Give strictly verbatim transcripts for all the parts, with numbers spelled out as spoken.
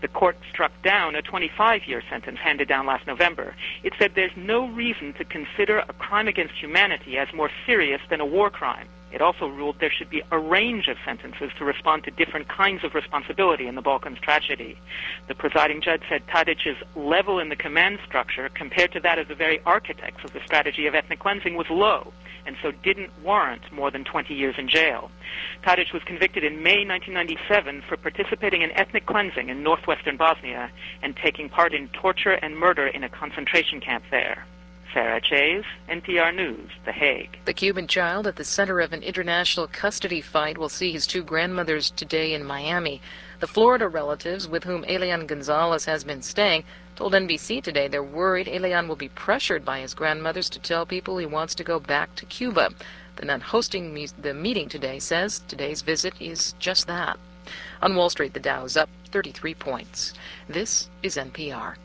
The court struck down a twenty-five year sentence handed down last November. It said there's no reason to consider a crime against humanity as more serious than a war crime. It also ruled there should be a range of sentences to respond to different kinds of responsibility in the Balkans tragedy. The presiding judge said Tadic's level in the command structure compared to that of the very architects of the strategy of ethnic cleansing was low, and so didn't warrant more than twenty years in jail. Tadic was convicted in May nineteen ninety-seven for participating in ethnic cleansing in northwestern Bosnia and taking part in torture and murder in a concentration camp there. Sarah Chase, N P R News, The Hague. The Cuban child at the center of an international custody fight will see his two grandmothers today in Miami. The Florida relatives with whom Elian Gonzalez has been staying told N B C today they're worried Elian will be pressured by his grandmothers to tell people he wants to go back to Cuba. The nun hosting me- the meeting today says today's visit is just that. On Wall Street, the Dow is up thirty-three points. This is N P R.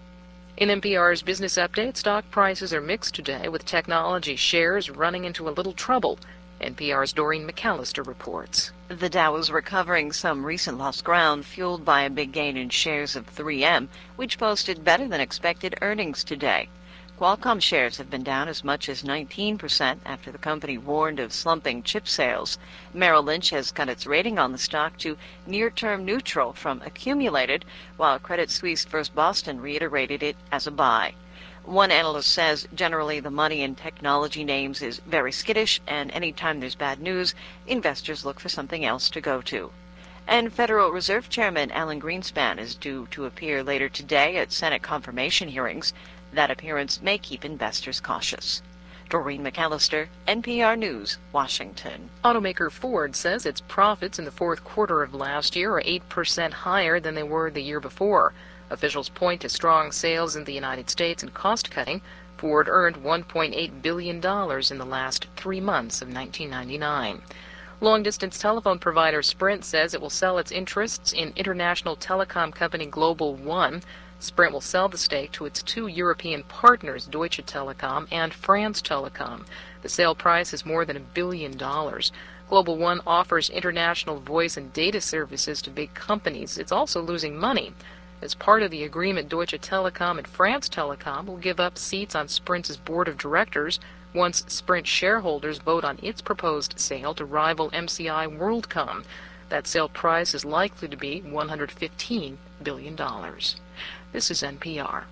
In N P R's Business Update, stock prices are mixed today, with technology shares running into a little trouble. N P R's Doreen McAllister reports. The Dow is recovering some recent lost ground, fueled by a big gain in shares of three M, which posted better than expected earnings today. Qualcomm shares have been down as much as nineteen percent after the company warned of slumping chip sales. Merrill Lynch has cut its rating on the stock to near-term neutral from accumulated, while Credit Suisse First Boston reiterated it as a buy. One analyst says generally the money in technology names is very skittish, and anytime there's bad news, investors look for something else to go to. And Federal Reserve Chairman Alan Greenspan is due to appear later today at Senate confirmation hearings. That appearance may keep investors cautious. Doreen McAllister, N P R News, Washington. Automaker Ford says its profits in the fourth quarter of last year are eight percent higher than they were the year before. Officials point to strong sales in the United States and cost-cutting. Ford earned one point eight billion dollars in the last three months of nineteen ninety-nine. Long-distance telephone provider Sprint says it will sell its interests in international telecom company Global One. Sprint will sell the stake to its two European partners, Deutsche Telekom and France Telecom. The sale price is more than a billion dollars. Global One offers international voice and data services to big companies. It's also losing money. As part of the agreement, Deutsche Telekom and France Telecom will give up seats on Sprint's board of directors once Sprint shareholders vote on its proposed sale to rival M C I WorldCom. That sale price is likely to be one hundred fifteen billion dollars. This is N P R.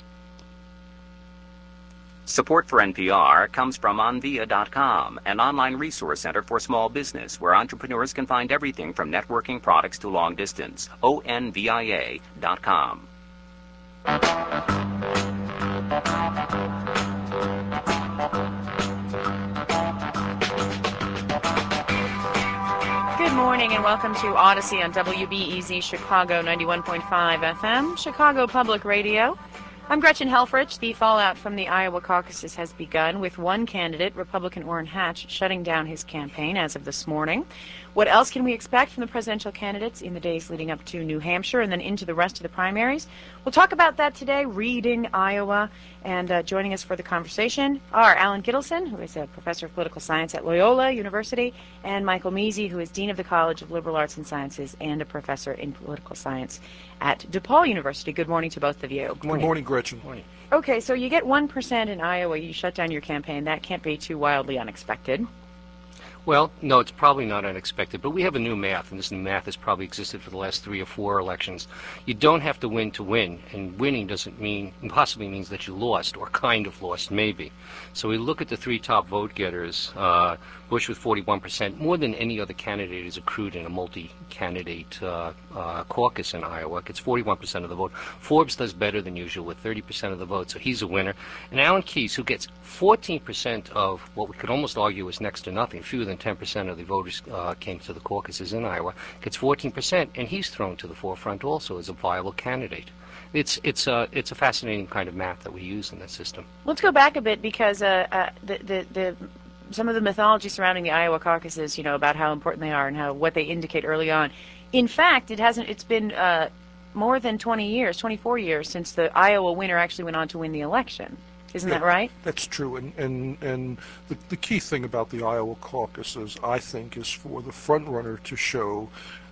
Support for N P R comes from Onvia dot com, an online resource center for small business where entrepreneurs can find everything from networking products to long distance. O N V I A dot com. Good morning and welcome to Odyssey on W B E Z Chicago ninety-one point five F M, Chicago Public Radio. I'm Gretchen Helfrich. The fallout from the Iowa caucuses has begun, with one candidate, Republican Orrin Hatch, shutting down his campaign as of this morning. What else can we expect from the presidential candidates in the days leading up to New Hampshire and then into the rest of the primaries? We'll talk about that today, reading Iowa, and uh, joining us for the conversation are Alan Gittleson, who is a professor of political science at Loyola University, and Michael Measy, who is dean of the College of Liberal Arts and Sciences and a professor in political science at DePaul University. Good morning to both of you. Good morning, Good morning Gretchen. Good morning. Okay, so you get one percent in Iowa, you shut down your campaign. That can't be too wildly unexpected. Well, no, it's probably not unexpected, but we have a new math, and this new math has probably existed for the last three or four elections. You don't have to win to win, and winning doesn't mean, possibly means that you lost, or kind of lost, maybe. So we look at the three top vote getters. Uh, Bush with forty-one percent, more than any other candidate is accrued in a multi-candidate uh, uh, caucus in Iowa. Gets forty-one percent of the vote. Forbes does better than usual with thirty percent of the vote, so he's a winner. And Alan Keyes, who gets fourteen percent of what we could almost argue is next to nothing, fewer than ten percent of the voters uh, came to the caucuses in Iowa, gets fourteen percent, and he's thrown to the forefront also as a viable candidate. It's it's a it's a fascinating kind of math that we use in that system. Let's go back a bit because uh, uh, the, the the some of the mythology surrounding the Iowa caucuses, you know, about how important they are and how what they indicate early on. In fact, it hasn't. It's been uh, more than twenty years, twenty-four years since the Iowa winner actually went on to win the election. Isn't yeah, that right? That's true. And and, and the, the key thing about the Iowa caucuses, I think, is for the front runner to show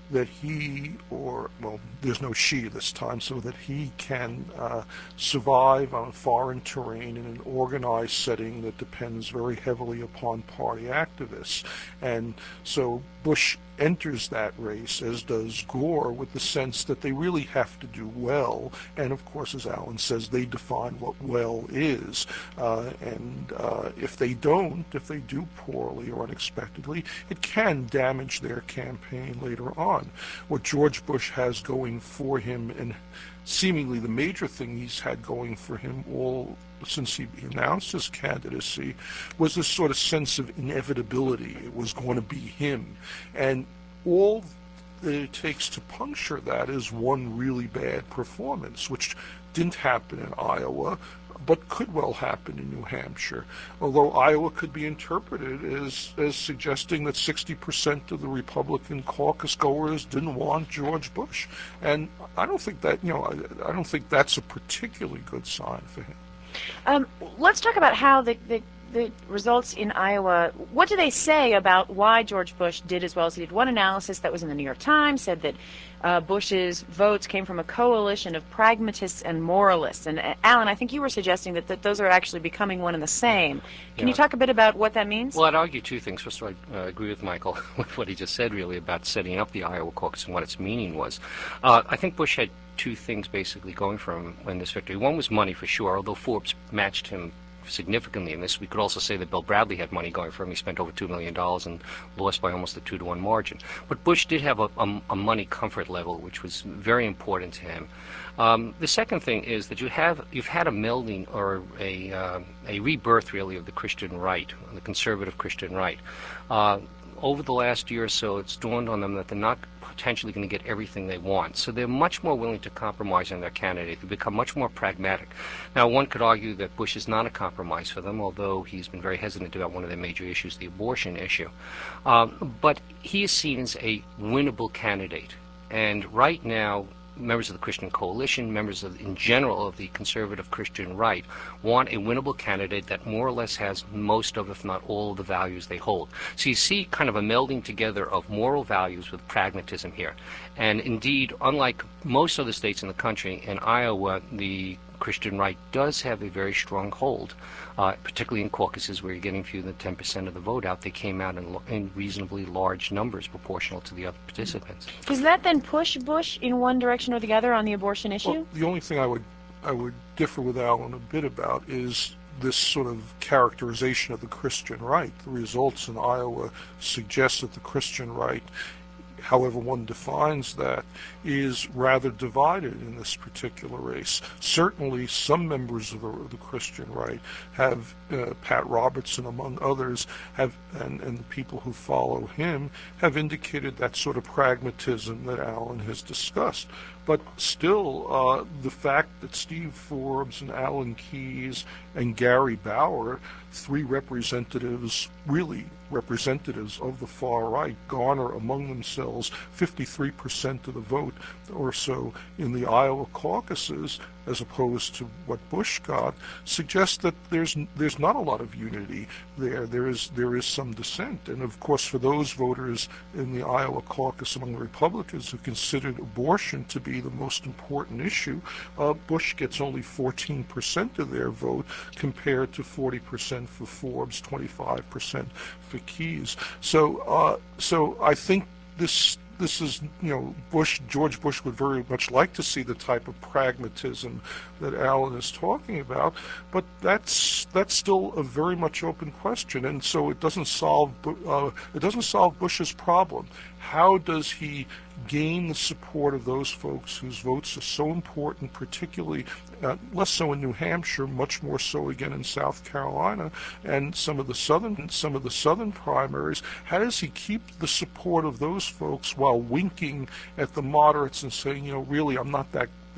that he, or, well, there's no she this time, so that he can uh, survive on foreign terrain in an organized setting that depends very heavily upon party activists. And so Bush enters that race, as does Gore, with the sense that they really have to do well. And of course, as Alan says, they define what well is. Uh, and uh, if they don't, if they do poorly or unexpectedly, it can damage their campaign later on. What George Bush has going for him, and seemingly the major thing he's had going for him all since he announced his candidacy, was this sort of sense of inevitability. It was going to be him. And all that it takes to puncture that is one really bad performance, which didn't happen in Iowa, but could well happen in New Hampshire, although Iowa could be interpreted as, as suggesting that sixty percent of the Republican caucus goers didn't want George Bush. And I don't think that, you know, I, I don't think that's a particularly good sign for him. Um, let's talk about how the, the the results in Iowa, what do they say about why George Bush did as well as he did? One analysis that was in the New York Times said that uh, Bush's votes came from a coalition of pragmatists and moralists. And uh, Alan, I think you were suggesting that, that those are actually becoming one and the same. Can Yeah. you talk a bit about what that means? Well, I'd argue two things. First of all, I uh, agree with Michael with what he just said, really, about setting up the Iowa caucus and what its meaning was. Uh, I think Bush had two things basically going for him in this victory. One was money, for sure, although Forbes matched him significantly in this. We could also say that Bill Bradley had money going for him. He spent over two million dollars and lost by almost a two to one margin. But Bush did have a, a, a money comfort level, which was very important to him. Um, the second thing is that you have, you've had a melding or a, uh, a rebirth, really, of the Christian right, the conservative Christian right. Uh, over the last year or so, it's dawned on them that they're not potentially going to get everything they want. So they're much more willing to compromise on their candidate. They become much more pragmatic. Now, one could argue that Bush is not a compromise for them, although he's been very hesitant about one of their major issues, the abortion issue. Um, but he is seen as a winnable candidate. And right now, members of the Christian Coalition, members of, in general of the conservative Christian right, want a winnable candidate that more or less has most of, if not all, of the values they hold. So you see kind of a melding together of moral values with pragmatism here. And indeed, unlike most other states in the country, in Iowa, the Christian right does have a very strong hold, uh, particularly in caucuses where you're getting fewer than ten percent of the vote out. They came out in, in reasonably large numbers proportional to the other participants. Does that then push Bush in one direction or the other on the abortion issue? Well, the only thing I would I would differ with Alan a bit about is this sort of characterization of the Christian right. The results in Iowa suggest that the Christian right, however one defines that, is rather divided in this particular race. Certainly some members of the, the Christian right have, uh, Pat Robertson among others, have, and, and the people who follow him, have indicated that sort of pragmatism that Alan has discussed. But still, uh, the fact that Steve Forbes and Alan Keyes and Gary Bauer, three representatives, really representatives of the far right, garner among themselves fifty-three percent of the vote or so in the Iowa caucuses, as opposed to what Bush got, suggests that there's there's not a lot of unity there. There is there is some dissent, and of course, for those voters in the Iowa caucus among the Republicans who considered abortion to be the most important issue, uh, Bush gets only fourteen percent of their vote compared to forty percent for Forbes, twenty-five percent for Keyes. So, uh, so I think this. This is, you know, Bush, George Bush would very much like to see the type of pragmatism that Alan is talking about, but that's that's still a very much open question, and so it doesn't solve uh, it doesn't solve Bush's problem. How does he gain the support of those folks whose votes are so important, particularly uh, less so in New Hampshire, much more so again in South Carolina and some of the southern some of the southern primaries? How does he keep the support of those folks while winking at the moderates and saying, you know, really, I'm not that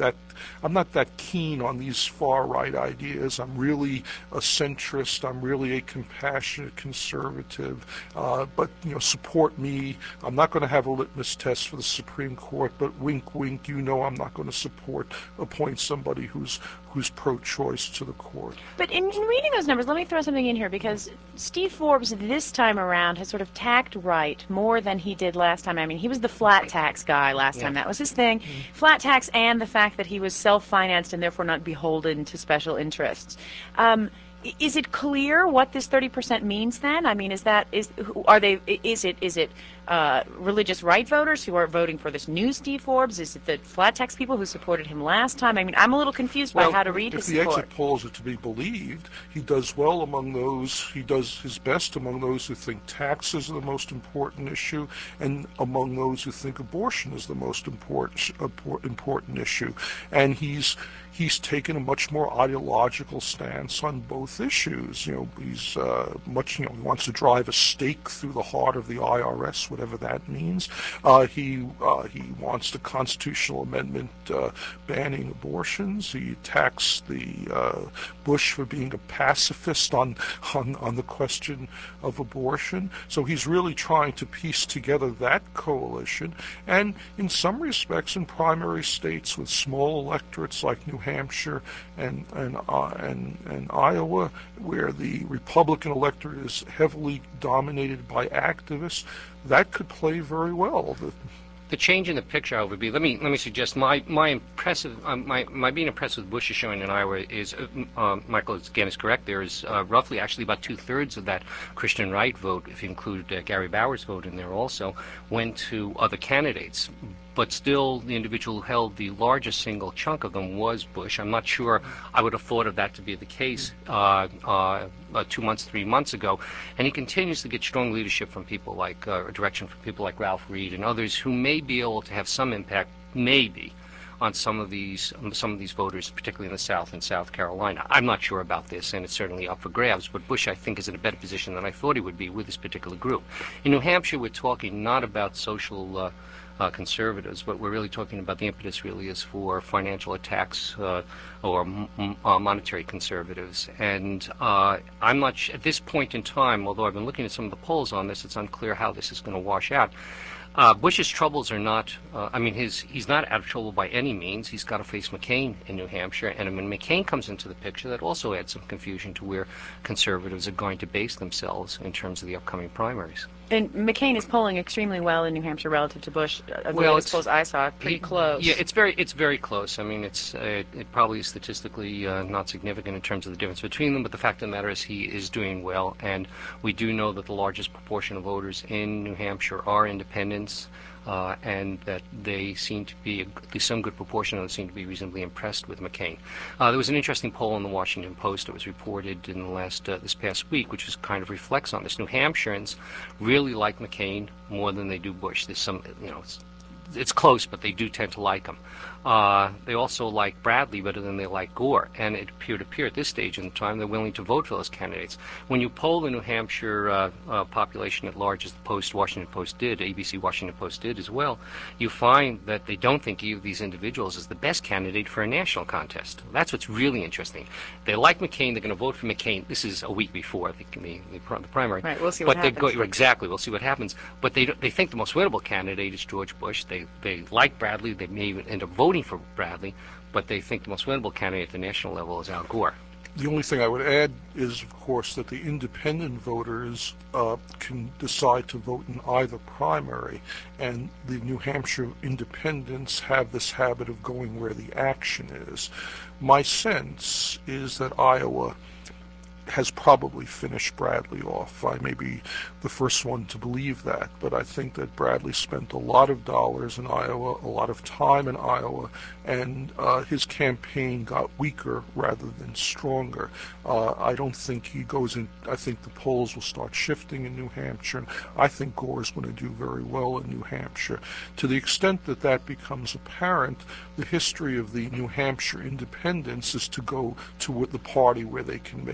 that I'm not that keen on these far right ideas. I'm really a centrist. I'm really a compassionate conservative. Uh, but you know, support me. I'm not going to have a litmus test for the Supreme Court. But wink, wink. You know, I'm not going to support appoint somebody who's who's pro-choice to the court. But in, in reading those numbers, let me throw something in here, because Steve Forbes this time around has sort of tacked right more than he did last time. I mean, he was the flat tax guy last Yeah. time. That was his thing. Mm-hmm. Flat tax and the fact that he was self-financed and therefore not beholden to special interests. Um, Is it clear what this thirty percent means then? I mean, is that, is, are they, is it, is it uh, religious right voters who are voting for this new Steve Forbes? Is it the flat tax people who supported him last time? I mean, I'm a little confused by well, how to read his his support. If support. the exit polls are to be believed, he does well among those, he does his best among those who think taxes are the most important issue, and among those who think abortion is the most important, important issue. And he's He's taken a much more ideological stance on both issues. You know, he's uh, much, you know, he wants to drive a stake through the heart of the I R S, whatever that means. Uh, he uh, he wants the constitutional amendment uh, banning abortions. He attacks the uh, Bush for being a pacifist on, on on the question of abortion. So he's really trying to piece together that coalition. And in some respects, in primary states with small electorates like New Hampshire and and, uh, and and Iowa, where the Republican electorate is heavily dominated by activists, that could play very well. The, The change in the picture, however, would be, let me let me suggest my my impressive um, my my being impressed with Bush's showing in Iowa is uh, um, Michael again is correct. There is uh, roughly actually about two thirds of that Christian right vote, if you include uh, Gary Bauer's vote in there also, went to other candidates. But still, the individual who held the largest single chunk of them was Bush. I'm not sure I would have thought of that to be the case uh, uh, uh, two months, three months ago. And he continues to get strong leadership from people like, uh, or direction from people like Ralph Reed and others who may be able to have some impact, maybe, on some of these um, some of these voters, particularly in the South and South Carolina. I'm not sure about this, and it's certainly up for grabs, but Bush, I think, is in a better position than I thought he would be with this particular group. In New Hampshire, we're talking not about social uh, uh, conservatives, but we're really talking about the impetus really is for financial attacks uh, or m- m- uh, monetary conservatives. And uh, I'm not, sh- at this point in time, although I've been looking at some of the polls on this, it's unclear how this is going to wash out. Uh, Bush's troubles are not, uh, I mean, his he's not out of trouble by any means. He's got to face McCain in New Hampshire. And when McCain comes into the picture, that also adds some confusion to where conservatives are going to base themselves in terms of the upcoming primaries. And McCain is polling extremely well in New Hampshire relative to Bush. Uh, the well, latest polls I saw, pretty he, close. Yeah, it's very it's very close. I mean, it's uh, it probably is statistically uh, not significant in terms of the difference between them, but the fact of the matter is he is doing well, and we do know that the largest proportion of voters in New Hampshire are independents. Uh, and that they seem to be, at least some good proportion of them seem to be reasonably impressed with McCain. Uh, there was an interesting poll in the Washington Post that was reported in the last uh, this past week, which is kind of reflects on this. New Hampshireans really like McCain more than they do Bush. There's some, you know, it's, it's close, but they do tend to like him. Uh, they also like Bradley better than they like Gore, and it appeared to appear at this stage in the time they're willing to vote for those candidates. When you poll the New Hampshire uh, uh, population at large, as the Post, Washington Post did, A B C Washington Post did as well, you find that they don't think either of these individuals is the best candidate for a national contest. That's what's really interesting. They like McCain. They're going to vote for McCain. This is a week before the, the, the, the primary. Right, we'll see but what they happens. Go, exactly, we'll see what happens. But they they think the most winnable candidate is George Bush. They they like Bradley. They may even end up voting for Bradley, but they think the most winnable candidate at the national level is Al Gore. The only thing I would add is, of course, that the independent voters uh, can decide to vote in either primary, and the New Hampshire independents have this habit of going where the action is. My sense is that Iowa has probably finished Bradley off. I may be the first one to believe that, but I think that Bradley spent a lot of dollars in Iowa, a lot of time in Iowa, and uh, his campaign got weaker rather than stronger. Uh, I don't think he goes in, I think the polls will start shifting in New Hampshire, and I think Gore is going to do very well in New Hampshire. To the extent that that becomes apparent, the history of the New Hampshire independents is to go to the party where they can make the difference.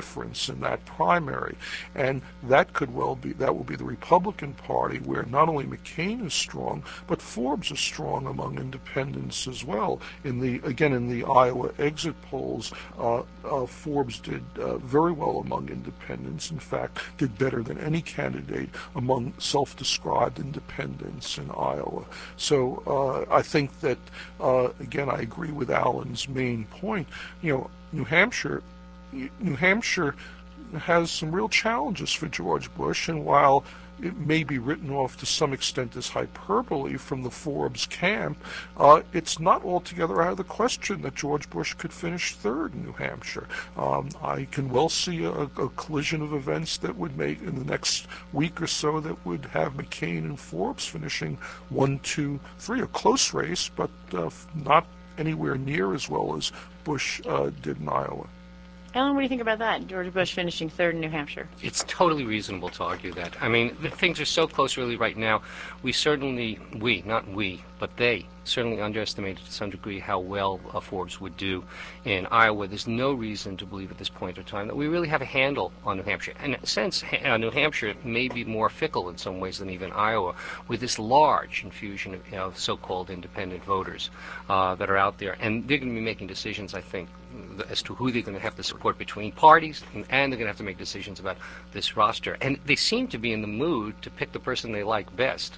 difference in that primary. And that could well be, that will be the Republican Party, where not only McCain is strong, but Forbes is strong among independents as well. In the, again, in the Iowa exit polls, uh, uh, Forbes did uh, very well among independents. In fact, did better than any candidate among self-described independents in Iowa. So uh, I think that, uh, again, I agree with Alan's main point. You know, New Hampshire, New Hampshire has some real challenges for George Bush, and while it may be written off to some extent as hyperbole from the Forbes camp, uh, it's not altogether out of the question that George Bush could finish third in New Hampshire. Um, I can well see a, a collision of events that would make, in the next week or so, that would have McCain and Forbes finishing one, two, three, a close race, but uh, not anywhere near as well as Bush uh, did in Iowa. Ellen, what do you think about that? George Bush finishing third in New Hampshire. It's totally reasonable to argue that. I mean, the things are so close really right now. We certainly, we, not we, but they, certainly underestimated to some degree how well uh, Forbes would do in Iowa. There's no reason to believe at this point in time that we really have a handle on New Hampshire. And in a sense, uh, New Hampshire may be more fickle in some ways than even Iowa, with this large infusion of, you know, so-called independent voters uh, that are out there. And they're going to be making decisions, I think, as to who they're going to have to support between parties, and, and they're going to have to make decisions about this roster. And they seem to be in the mood to pick the person they like best,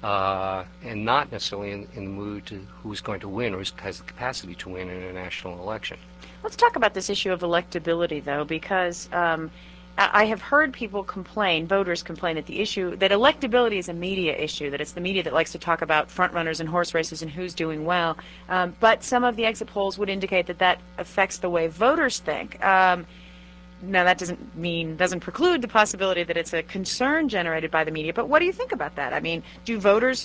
uh, and not necessarily in, in the mood to who's going to win or who has the capacity to win in a national election. Let's talk about this issue of electability, though, because um, I have heard people complain, voters complain, that the issue, that electability is a media issue, that it's the media that likes to talk about front runners and horse races and who's doing well. Um, but some of the exit polls would indicate that that affects the way voters think. Um, now, that doesn't mean, doesn't preclude the possibility that it's a concern generated by the media. But what do you think about that? I mean, do voters,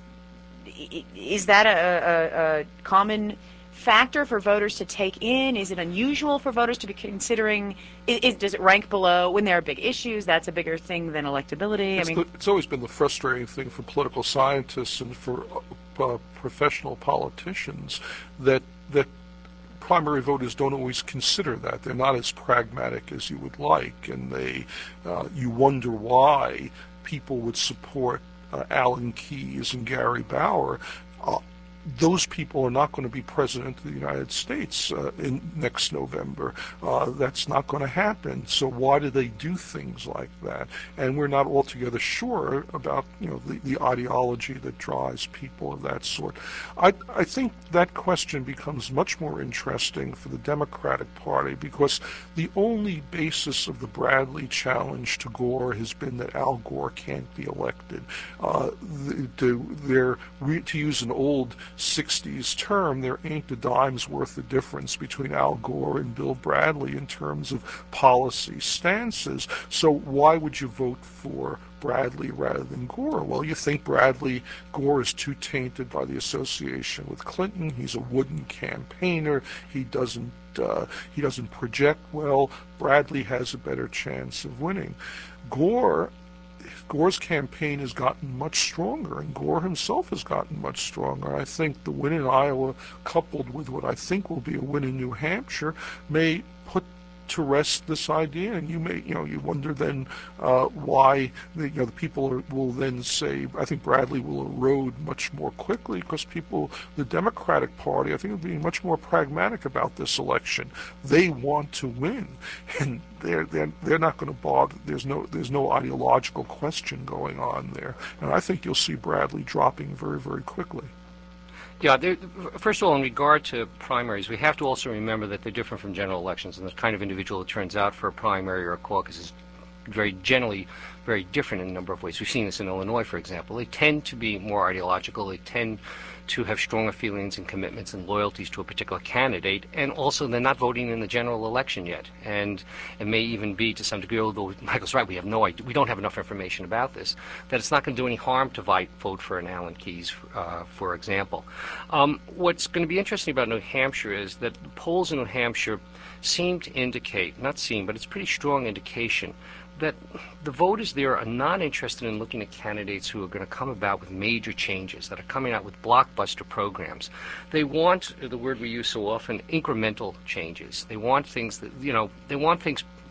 is that a, a, a common factor for voters to take in? Is it unusual for voters to be considering, is, does it rank below when there are big issues? That's a bigger thing than electability. It's, I mean, the, it's always been the frustrating thing for political scientists and for uh, professional politicians that that primary voters don't always consider that. They're not as pragmatic as you would like, and they uh, you wonder why people would support uh, Alan Keyes and Gary Bauer. Uh, Those people are not going to be president of the United States uh, in next November. Uh, that's not going to happen. So why do they do things like that? And we're not altogether sure about, you know, the, the ideology that drives people of that sort. I, I think that question becomes much more interesting for the Democratic Party, because the only basis of the Bradley challenge to Gore has been that Al Gore can't be elected. Uh, the, to, to use an old sixties term, there ain't a dime's worth of difference between Al Gore and Bill Bradley in terms of policy stances. So why would you vote for Bradley rather than Gore? Well, you think Bradley, Gore is too tainted by the association with Clinton. He's a wooden campaigner. He doesn't uh, he doesn't project well. Bradley has a better chance of winning. Gore Gore's campaign has gotten much stronger, and Gore himself has gotten much stronger. I think the win in Iowa, coupled with what I think will be a win in New Hampshire, may put to rest this idea. And you may, you know, you wonder then uh, why the, you know, the people are, will then say, I think Bradley will erode much more quickly, because people, the Democratic Party, I think, will be much more pragmatic about this election. They want to win, and they're they're they're not going to bother. There's no there's no ideological question going on there, and I think you'll see Bradley dropping very very quickly. Yeah, first of all, in regard to primaries, we have to also remember that they're different from general elections, and the kind of individual that turns out for a primary or a caucus is very generally very different in a number of ways. We've seen this in Illinois, for example. They tend to be more ideological. They tend to have stronger feelings and commitments and loyalties to a particular candidate, and also they're not voting in the general election yet. And it may even be, to some degree, although Michael's right, we have no idea, we don't have enough information about this, that it's not going to do any harm to vote for an Alan Keyes, uh, for example. Um, what's going to be interesting about New Hampshire is that the polls in New Hampshire seem to indicate, not seem, but it's a pretty strong indication that the voters there are not interested in looking at candidates who are going to come about with major changes, that are coming out with blockbuster programs. They want, the word we use so often, incremental changes. They want things that, you know, they want things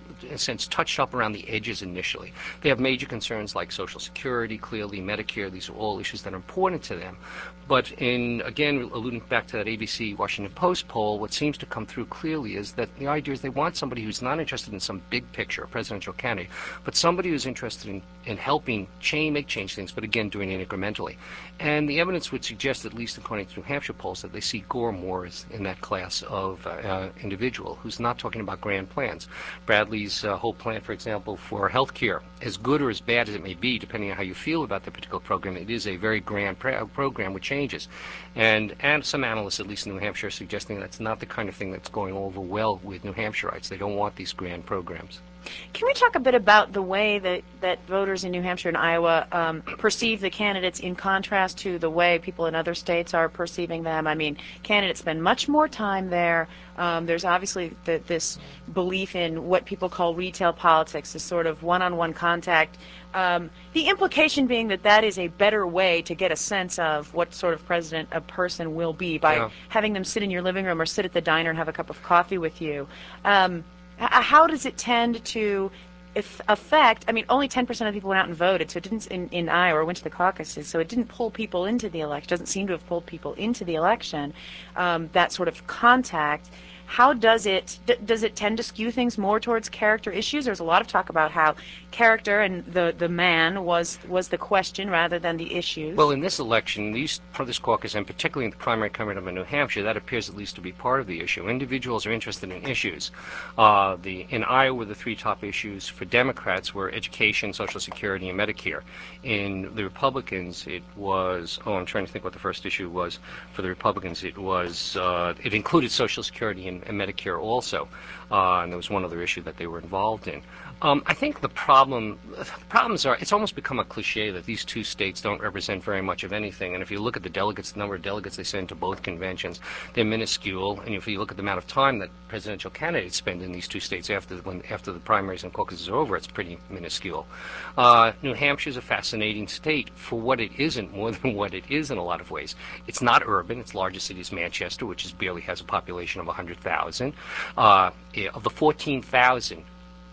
in a sense, touched up around the edges initially. They have major concerns like Social Security, clearly Medicare. These are all issues that are important to them. But in, again, alluding back to that A B C Washington Post poll, what seems to come through clearly is that the idea is they want somebody who's not interested in some big picture, a presidential candidate, but somebody who's interested in, in helping change, make change things, but again, doing it incrementally. And the evidence would suggest, at least according to New Hampshire polls, that they see Gore more as in that class of uh, individual who's not talking about grand plans. Bradley's uh, whole plan, for example, for health care, as good or as bad as it may be, depending on how you feel about the particular program, it is a very grand pra- program with changes. And, and some analysts, at least in New Hampshire, are suggesting that's not the kind of thing that's going over well with New Hampshireites. They don't want these grand programs. Can we talk a bit about the way that, that voters in New Hampshire and Iowa um, perceive the candidates in contrast to the way people in other states are perceiving them? I mean, candidates spend much more time there. Um, there's obviously the, this belief in what people call retail politics, this sort of one-on-one contact. Um, the implication being that that is a better way to get a sense of what sort of president a person will be by Yeah. having them sit in your living room or sit at the diner and have a cup of coffee with you. Um, How does it tend to if affect? I mean, only ten percent of people went out and voted, so it didn't in, in Iowa or went to the caucuses, so it didn't pull people into the election. Doesn't seem to have pulled people into the election. Um, that sort of contact. How does it d- does it tend to skew things more towards character issues? There's a lot of talk about how character and the, the man was was the question rather than the issues. Well, in this election, these this caucus, and particularly in the primary coming up in New Hampshire, that appears at least to be part of the issue. Individuals are interested in issues. Uh, the in Iowa, the three top issues for Democrats were education, Social Security, and Medicare. In the Republicans, it was oh, I'm trying to think what the first issue was. For the Republicans, it was uh, it included Social Security and, and Medicare also, uh, and there was one other issue that they were involved in. Um, I think the problem, the problems are, it's almost become a cliche that these two states don't represent very much of anything. And if you look at the delegates, the number of delegates they send to both conventions, they're minuscule. And if you look at the amount of time that presidential candidates spend in these two states after when after the primaries and caucuses are over, it's pretty minuscule. Uh, New Hampshire is a fascinating state for what it isn't, more than what it is in a lot of ways. It's not urban. Its largest city is Manchester, which is barely has a population of one hundred thousand. Uh, of the fourteen thousand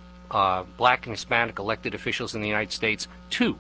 Uh, black and Hispanic elected officials in the United States, two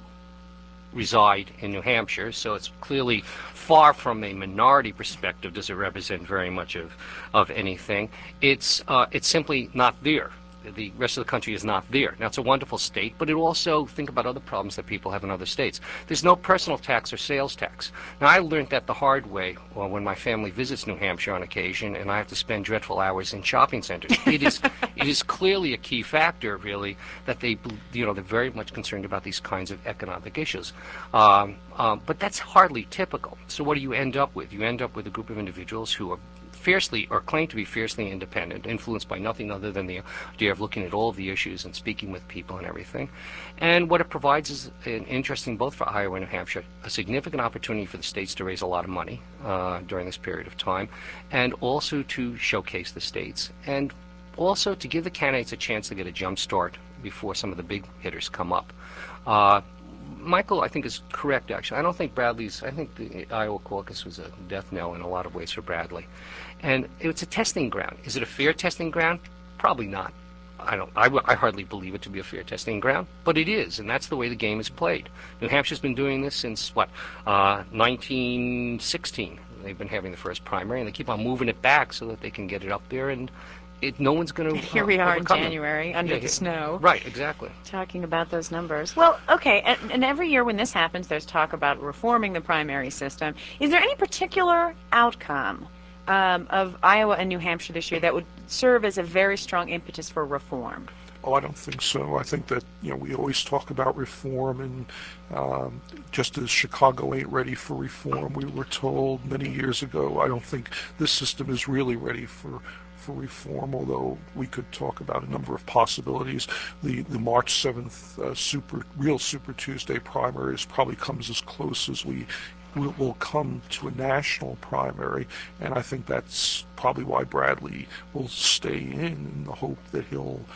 reside in New Hampshire, so it's clearly far from a minority perspective does it represent very much of, of anything. It's, uh, it's simply not there. The rest of the country is not there. Now, it's a wonderful state, but it also, think about other problems that people have in other states. There's no personal tax or sales tax. Now, I learned that the hard way well, when my family visits New Hampshire on occasion, and I have to spend dreadful hours in shopping centers. It is it is clearly a key factor, really, that they, you know, they're very much concerned about these kinds of economic issues. Um, um, but that's hardly typical. So what do you end up with? You end up with a group of individuals who are fiercely, or claim to be fiercely independent, influenced by nothing other than the idea of looking at all of the issues and speaking with people and everything. And what it provides is an interesting, both for Iowa and New Hampshire, a significant opportunity for the states to raise a lot of money uh, during this period of time, and also to showcase the states, and also to give the candidates a chance to get a jump start before some of the big hitters come up. Uh, Michael, I think, is correct, actually. I don't think Bradley's, I think the Iowa caucus was a death knell in a lot of ways for Bradley. And it's a testing ground. Is it a fair testing ground? Probably not. I don't. I, I hardly believe it to be a fair testing ground, but it is, and that's the way the game is played. New Hampshire's been doing this since, what, uh, nineteen sixteen. They've been having the first primary, and they keep on moving it back so that they can get it up there, and it, no one's going to uh, Here we are in overcome January, them. under Yeah, the yeah. snow. Right, exactly. Talking about those numbers. Well, okay, and, and every year when this happens, there's talk about reforming the primary system. Is there any particular outcome um, of Iowa and New Hampshire this year that would serve as a very strong impetus for reform? Oh, I don't think so. I think that, you know, we always talk about reform, and um, just as Chicago ain't ready for reform, we were told many years ago, I don't think this system is really ready for for reform, although we could talk about a number of possibilities. The the March seventh uh, super real Super Tuesday primaries probably comes as close as we will will come to a national primary, and I think that's probably why Bradley will stay in, in the hope that he'll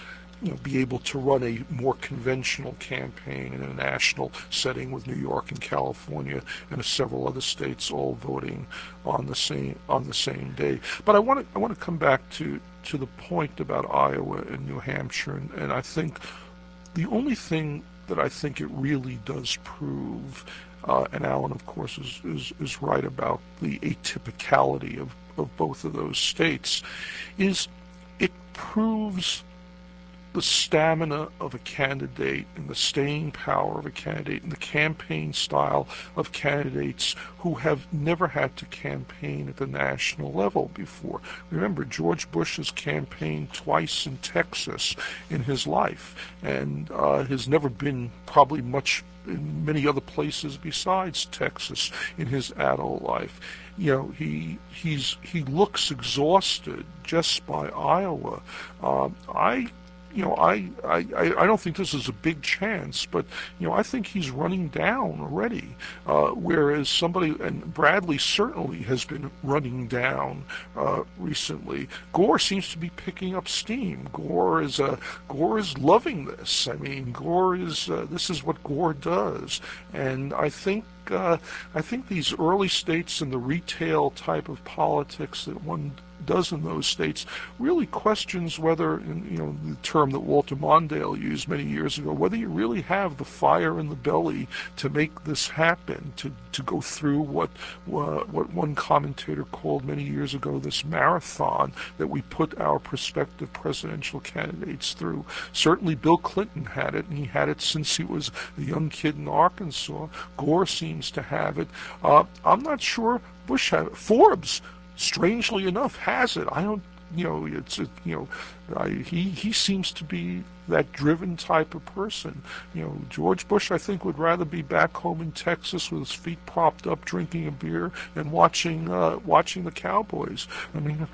you know, be able to run a more conventional campaign in a national setting with New York and California and several other states all voting on the same on the same day. But I want to I want to come back to to the point about Iowa and New Hampshire, and, and I think the only thing that I think it really does prove, uh, and Alan, of course, is, is, is right about the atypicality of, of both of those states, is it proves the stamina of a candidate and the staying power of a candidate and the campaign style of candidates who have never had to campaign at the national level before. Remember, George Bush has campaigned twice in Texas in his life and uh, has never been probably much in many other places besides Texas in his adult life. You know, he he's he looks exhausted just by Iowa. Uh, I You know, I, I, I don't think this is a big chance, but, you know, I think he's running down already, uh, whereas somebody, and Bradley certainly has been running down uh, recently. Gore seems to be picking up steam. Gore is uh, Gore is loving this. I mean, Gore is, uh, this is what Gore does. And I think uh, I think these early states and the retail type of politics that one does in those states really questions whether, you know, the term that Walter Mondale used many years ago, whether you really have the fire in the belly to make this happen, to, to go through what uh, what one commentator called many years ago this marathon that we put our prospective presidential candidates through. Certainly Bill Clinton had it, and he had it since he was a young kid in Arkansas. Gore seems to have it. Uh, I'm not sure Bush had it. Forbes, strangely enough, has it. I don't, you know, it's, it, you know, I, he he seems to be that driven type of person. You know, George Bush, I think, would rather be back home in Texas with his feet propped up, drinking a beer and watching uh, watching the Cowboys. I mean.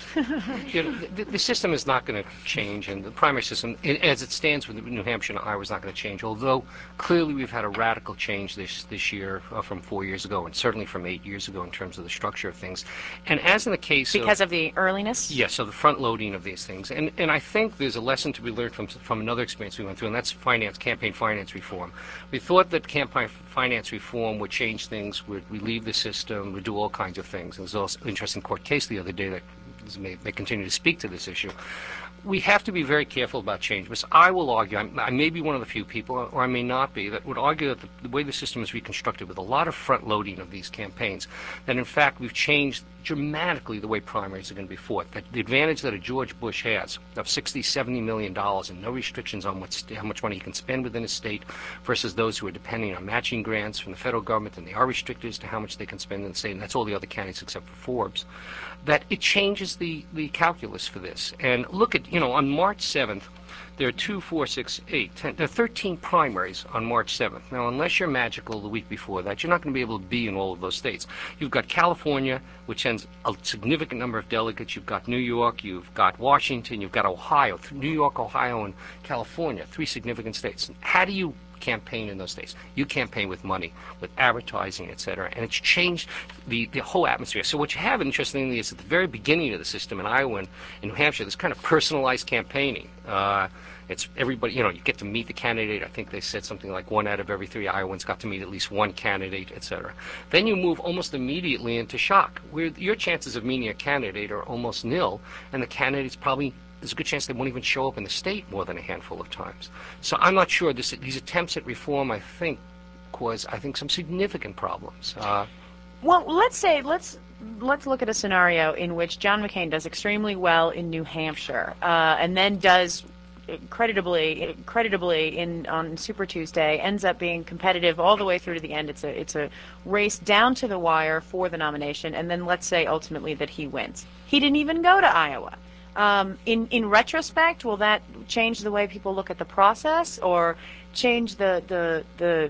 You know, the, the system is not going to change, and the primary system, as it stands with New Hampshire and Iowa, is not going to change. Although clearly we've had a radical change this this year uh, from four years ago, and certainly from eight years ago in terms of the structure of things. And as in the case because of, of the earliness, yes, yeah, so the front loading of these things, and and I think there's a lesson to be learned from from another experience we went through, and that's finance, campaign finance reform. We thought that campaign finance reform would change things, would relieve the system, would do all kinds of things. There was also an interesting court case the other day that May, may continue to speak to this issue. We have to be very careful about change, because I will argue, I'm, I may be one of the few people, or I may not be, that would argue that the, the way the system is reconstructed with a lot of front-loading of these campaigns, that in fact we've changed dramatically the way primaries are going to be fought. That the advantage that a George Bush has of sixty, seventy million dollars and no restrictions on what st- how much money he can spend within his state versus those who are depending on matching grants from the federal government, and they are restricted as to how much they can spend in the state, and that's all the other candidates except for Forbes, that it changes the, the calculus for this. And look at, you know, on March seventh, there are two, four, six, eight, ten, there are thirteen primaries on March seventh. Now, unless you're magical the week before that, you're not going to be able to be in all of those states. You've got California, which sends a significant number of delegates. You've got New York, you've got Washington, you've got Ohio, New York, Ohio, and California, three significant states. How do you campaign in those states? You campaign with money, with advertising, et cetera, and it's changed the, the whole atmosphere. So what you have, interestingly, is at the very beginning of the system in Iowa and in New Hampshire, this kind of personalized campaigning. Uh, it's everybody, you know, you get to meet the candidate. I think they said something like one out of every three Iowans got to meet at least one candidate, et cetera. Then you move almost immediately into shock, where your chances of meeting a candidate are almost nil, and the candidate's probably, there's a good chance they won't even show up in the state more than a handful of times. So I'm not sure. This, these attempts at reform, I think, cause, I think, some significant problems. Uh, well, let's say, let's let's look at a scenario in which John McCain does extremely well in New Hampshire, uh, and then does creditably, creditably in on Super Tuesday, ends up being competitive all the way through to the end. It's a it's a race down to the wire for the nomination, and then let's say ultimately that he wins. He didn't even go to Iowa. Um, in, in retrospect, will that change the way people look at the process, or change the the the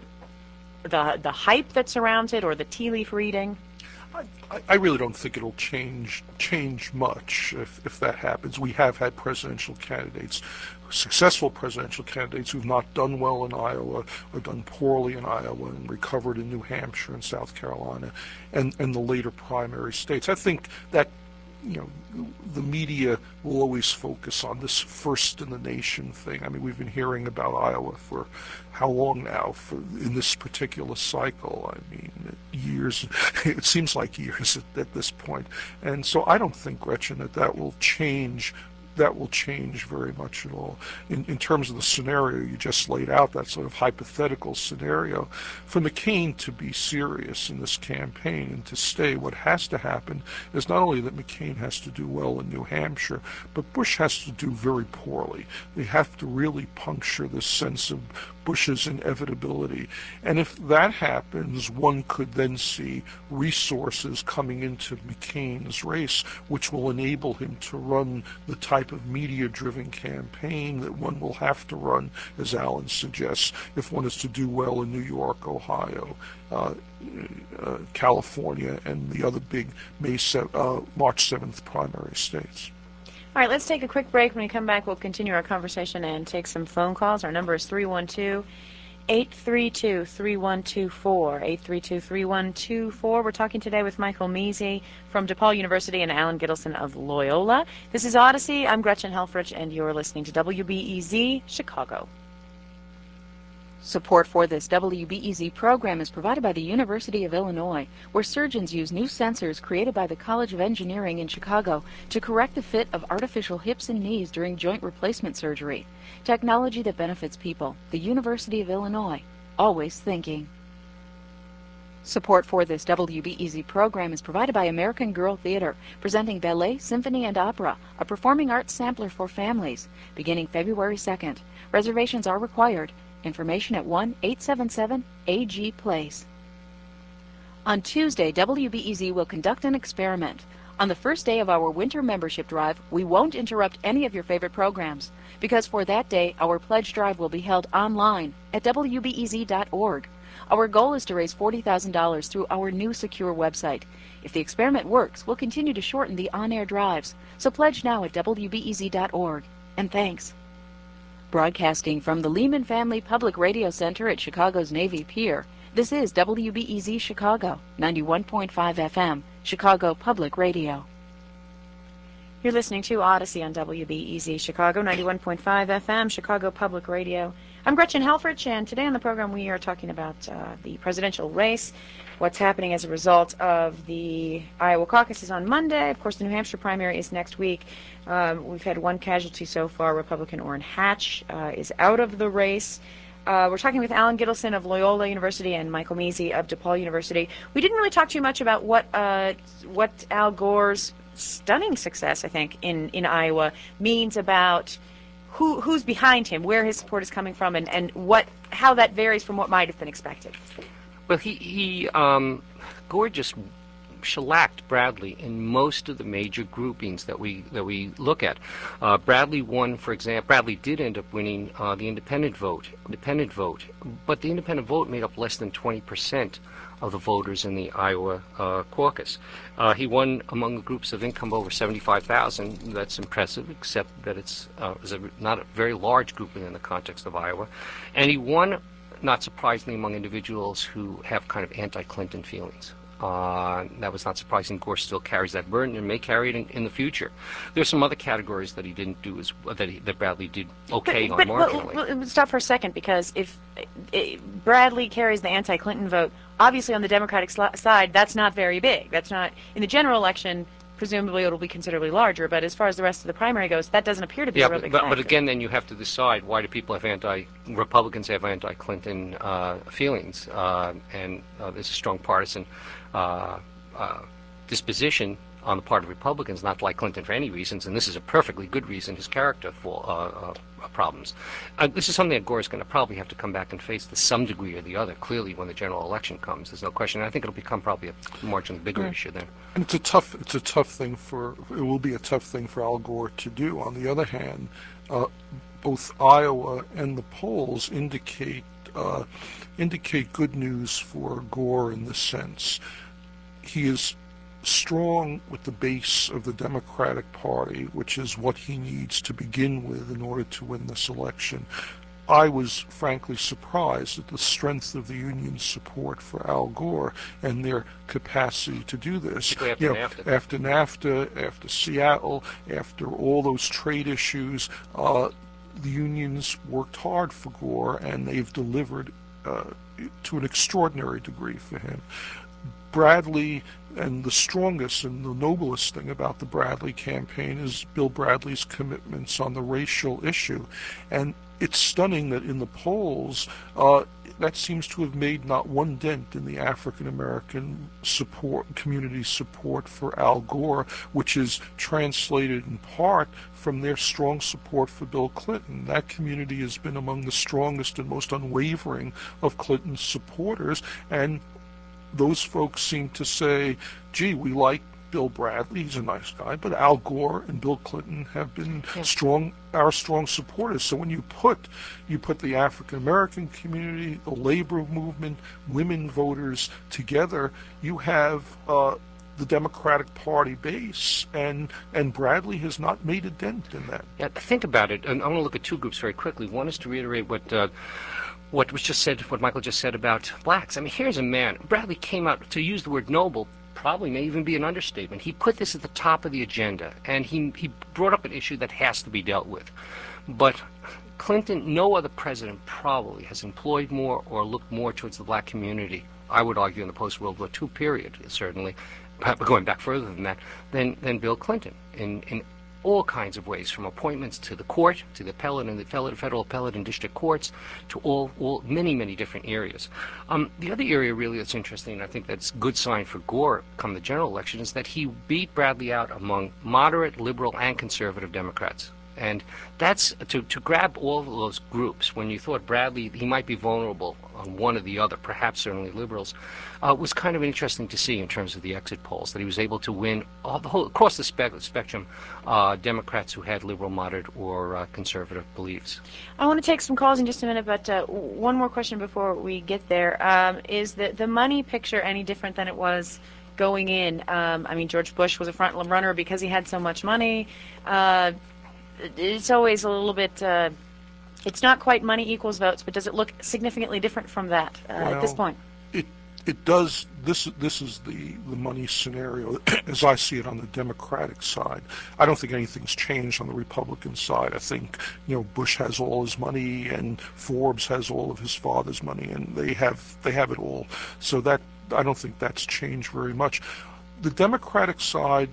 the, the hype that surrounds it, or the tea leaf reading? I, I really don't think it'll change change much if, if that happens. We have had presidential candidates, successful presidential candidates who've not done well in Iowa or done poorly in Iowa and recovered in New Hampshire and South Carolina and, and the later primary states. I think that you know, the media will always focus on this first in the nation thing. I mean, we've been hearing about Iowa for how long now, for in this particular cycle? I mean, years. It seems like years at, at this point. And so I don't think, Gretchen, that that will change that will change very much at all. In, in terms of the scenario you just laid out, that sort of hypothetical scenario, for McCain to be serious in this campaign and to stay, what has to happen is not only that McCain has to do well in New Hampshire, but Bush has to do very poorly. They have to really puncture this sense of Bush's inevitability. And if that happens, one could then see resources coming into McCain's race, which will enable him to run the type of media-driven campaign that one will have to run, as Alan suggests, if one is to do well in New York, Ohio, uh, uh, California, and the other big May se- uh, March seventh primary states. All right, let's take a quick break. When we come back, we'll continue our conversation and take some phone calls. Our number is three one two, eight three two, three one two four, eight three two, three one two four. We're talking today with Michael Measy from DePaul University and Alan Gittleson of Loyola. This is Odyssey. I'm Gretchen Helfrich, and you're listening to W B E Z Chicago. Support for this W B E Z program is provided by the University of Illinois, where surgeons use new sensors created by the College of Engineering in Chicago to correct the fit of artificial hips and knees during joint replacement surgery. Technology that benefits people. The University of Illinois. Always thinking. Support for this W B E Z program is provided by American Girl Theater, presenting ballet, symphony, and opera, a performing arts sampler for families, beginning February second. Reservations are required. Information at one eight seven seven A G Place. On Tuesday, W B E Z will conduct an experiment. On the first day of our winter membership drive, we won't interrupt any of your favorite programs, because for that day, our pledge drive will be held online at W B E Z dot org. Our goal is to raise forty thousand dollars through our new secure website. If the experiment works, we'll continue to shorten the on-air drives, so pledge now at W B E Z dot org. And thanks. Broadcasting from the Lehman Family Public Radio Center at Chicago's Navy Pier, this is W B E Z Chicago, ninety-one point five F M, Chicago Public Radio. You're listening to Odyssey on W B E Z Chicago, ninety-one point five F M, Chicago Public Radio. I'm Gretchen Helfrich, and today on the program we are talking about uh, the presidential race, what's happening as a result of the Iowa caucuses on Monday. Of course, the New Hampshire primary is next week. Um, we've had one casualty so far. Republican Orrin Hatch uh, is out of the race. Uh, we're talking with Alan Gittleson of Loyola University and Michael Measy of DePaul University. We didn't really talk too much about what uh, what Al Gore's stunning success, I think, in, in Iowa means about who who's behind him, where his support is coming from, and, and what how that varies from what might have been expected. Well, he, he um, Gore just shellacked Bradley in most of the major groupings that we that we look at. Uh, Bradley won, for example. Bradley did end up winning uh, the independent vote, independent vote, but the independent vote made up less than twenty percent of the voters in the Iowa uh, caucus. Uh, he won among the groups of income over seventy-five thousand. That's impressive, except that it's uh, is a, not a very large group within the context of Iowa, and he won, not surprisingly, among individuals who have kind of anti-Clinton feelings. Uh, that was not surprising. Gore still carries that burden and may carry it in, in the future. There's some other categories that he didn't do as that he, that Bradley did okay but, on but, marginally. Well, well, stop for a second, because if uh, Bradley carries the anti-Clinton vote, obviously on the Democratic sl- side, that's not very big. That's not in the general election. Presumably, it'll be considerably larger. But as far as the rest of the primary goes, that doesn't appear to be yeah, a real but, big but, factor. but again, then you have to decide, why do people have anti Republicans have anti-Clinton uh, feelings, uh, and uh, there's a strong partisan uh, uh, disposition on the part of Republicans not to like Clinton for any reasons, and this is a perfectly good reason, his character for uh, uh, problems. Uh, this is something that Gore is going to probably have to come back and face to some degree or the other, clearly, when the general election comes. There's no question. And I think it'll become probably a marginally bigger Yeah. issue then. And it's a tough, it's a tough thing for, it will be a tough thing for Al Gore to do. On the other hand, uh, both Iowa and the polls indicate uh, indicate good news for Gore in the sense he is strong with the base of the Democratic Party, which is what he needs to begin with in order to win this election. I was frankly surprised at the strength of the union's support for Al Gore and their capacity to do this. Particularly after you know, NAFTA. After NAFTA, after Seattle, after all those trade issues, uh, the unions worked hard for Gore, and they've delivered uh, to an extraordinary degree for him. Bradley, and the strongest and the noblest thing about the Bradley campaign is Bill Bradley's commitments on the racial issue. And it's stunning that in the polls, uh, that seems to have made not one dent in the African American support, community support for Al Gore, which is translated in part from their strong support for Bill Clinton. That community has been among the strongest and most unwavering of Clinton's supporters, and those folks seem to say, gee, we like Bill Bradley, he's a nice guy, but Al Gore and Bill Clinton have been yeah. strong, our strong supporters. So when you put you put the African American community, the labor movement, women voters together, you have uh, the Democratic Party base, and and Bradley has not made a dent in that. Yeah, think about it, and I want to look at two groups very quickly. One is to reiterate what. Uh, What was just said, what Michael just said about blacks. I mean, here's a man. Bradley came out, to use the word noble, probably may even be an understatement. He put this at the top of the agenda, and he he brought up an issue that has to be dealt with. But Clinton, no other president probably has employed more or looked more towards the black community, I would argue, in the post-World War Two period, certainly, but going back further than that, than, than Bill Clinton in, in all kinds of ways, from appointments to the court, to the appellate and the federal appellate and district courts, to all, all many, many different areas. Um, the other area really that's interesting, and I think that's a good sign for Gore come the general election, is that he beat Bradley out among moderate, liberal, and conservative Democrats. And that's to, to grab all of those groups when you thought Bradley, he might be vulnerable on one or the other, perhaps certainly liberals, uh, was kind of interesting to see in terms of the exit polls, that he was able to win all the whole, across the spe- spectrum uh, Democrats who had liberal, moderate, or uh, conservative beliefs. I want to take some calls in just a minute, but uh, one more question before we get there. Um, is the, the money picture any different than it was going in? Um, I mean, George Bush was a front runner because he had so much money. Uh, It's always a little bit, uh, it's not quite money equals votes, but does it look significantly different from that uh, well, at this point? It it does. This this is the, the money scenario as I see it on the Democratic side. I don't think anything's changed on the Republican side. I think, you know, Bush has all his money and Forbes has all of his father's money, and they have they have it all. So that I don't think that's changed very much. The Democratic side,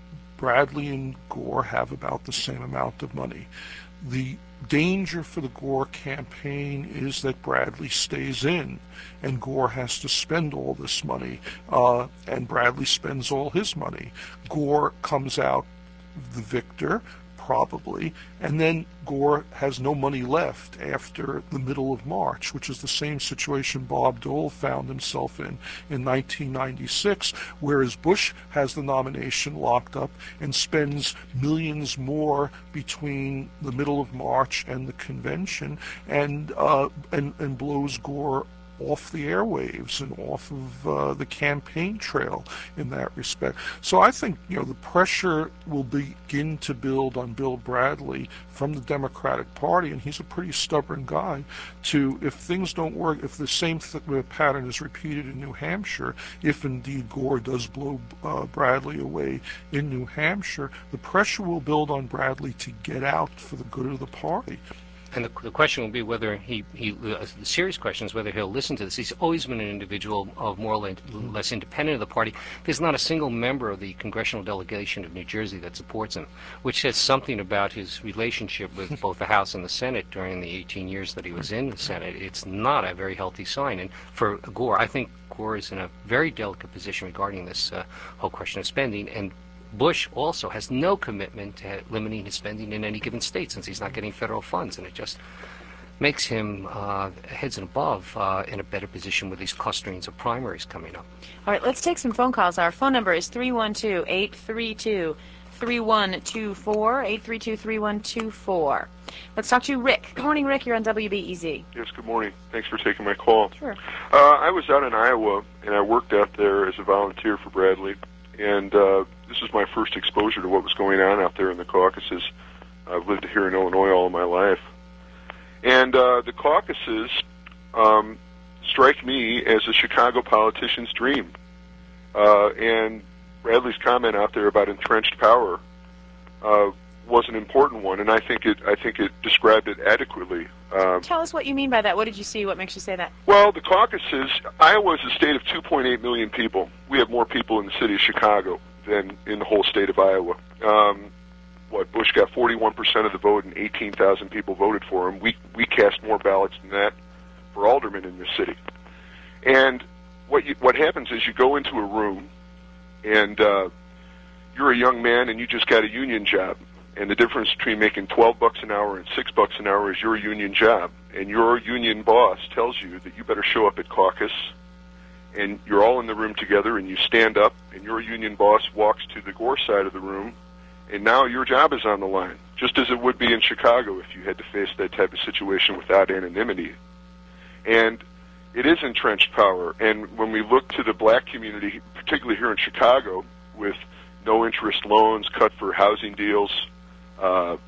Bradley and Gore have about the same amount of money. The danger for the Gore campaign is that Bradley stays in and Gore has to spend all this money, uh, and Bradley spends all his money. Gore comes out the victor, probably, and then Gore has no money left after the middle of March, which is the same situation Bob Dole found himself in in nineteen ninety-six, whereas Bush has the nomination locked up and spends millions more between the middle of March and the convention, and uh, and, and blows Gore off the airwaves and off of uh, the campaign trail in that respect. So I think, you know, the pressure will begin to build on Bill Bradley from the Democratic Party, and he's a pretty stubborn guy, to, if things don't work, if the same th- pattern is repeated in New Hampshire, if indeed Gore does blow uh, Bradley away in New Hampshire, the pressure will build on Bradley to get out for the good of the party. And the, the question will be whether he, he uh, the serious question is whether he'll listen to this. He's always been an individual of more or less independent of the party. There's not a single member of the congressional delegation of New Jersey that supports him, which says something about his relationship with both the House and the Senate during the eighteen years that he was in the Senate. It's not a very healthy sign. And for Gore, I think Gore is in a very delicate position regarding this uh, whole question of spending. And Bush also has no commitment to limiting his spending in any given state, since he's not getting federal funds, and it just makes him uh, heads and above uh, in a better position with these clusterings of primaries coming up. All right, let's take some phone calls. Our phone number is three one two, eight three two, three one two four, eight three two, three one two four. Let's talk to Rick. Good morning, Rick. You're on W B E Z. Yes, good morning. Thanks for taking my call. Sure. Uh, I was out in Iowa, and I worked out there as a volunteer for Bradley, and uh, this is my first exposure to what was going on out there in the Caucasus. I've lived here in Illinois all my life. And uh, the caucuses um, strike me as a Chicago politician's dream. Uh, and Bradley's comment out there about entrenched power uh, was an important one, and I think it I think it described it adequately. Um, Tell us what you mean by that. What did you see? What makes you say that? well, the caucuses, Iowa is a state of two point eight million people. We have more people in the city of Chicago than in the whole state of Iowa. Um, what, Bush got forty-one percent of the vote and eighteen thousand people voted for him. We, we cast more ballots than that for aldermen in this city. And what you, what happens is you go into a room and uh, you're a young man and you just got a union job. And the difference between making twelve bucks an hour and six bucks an hour is your union job. And your union boss tells you that you better show up at caucus, and you're all in the room together, and you stand up, and your union boss walks to the Gore side of the room, and now your job is on the line, just as it would be in Chicago if you had to face that type of situation without anonymity. And it is entrenched power. And when we look to the black community, particularly here in Chicago, with no interest loans cut for housing deals, Uh,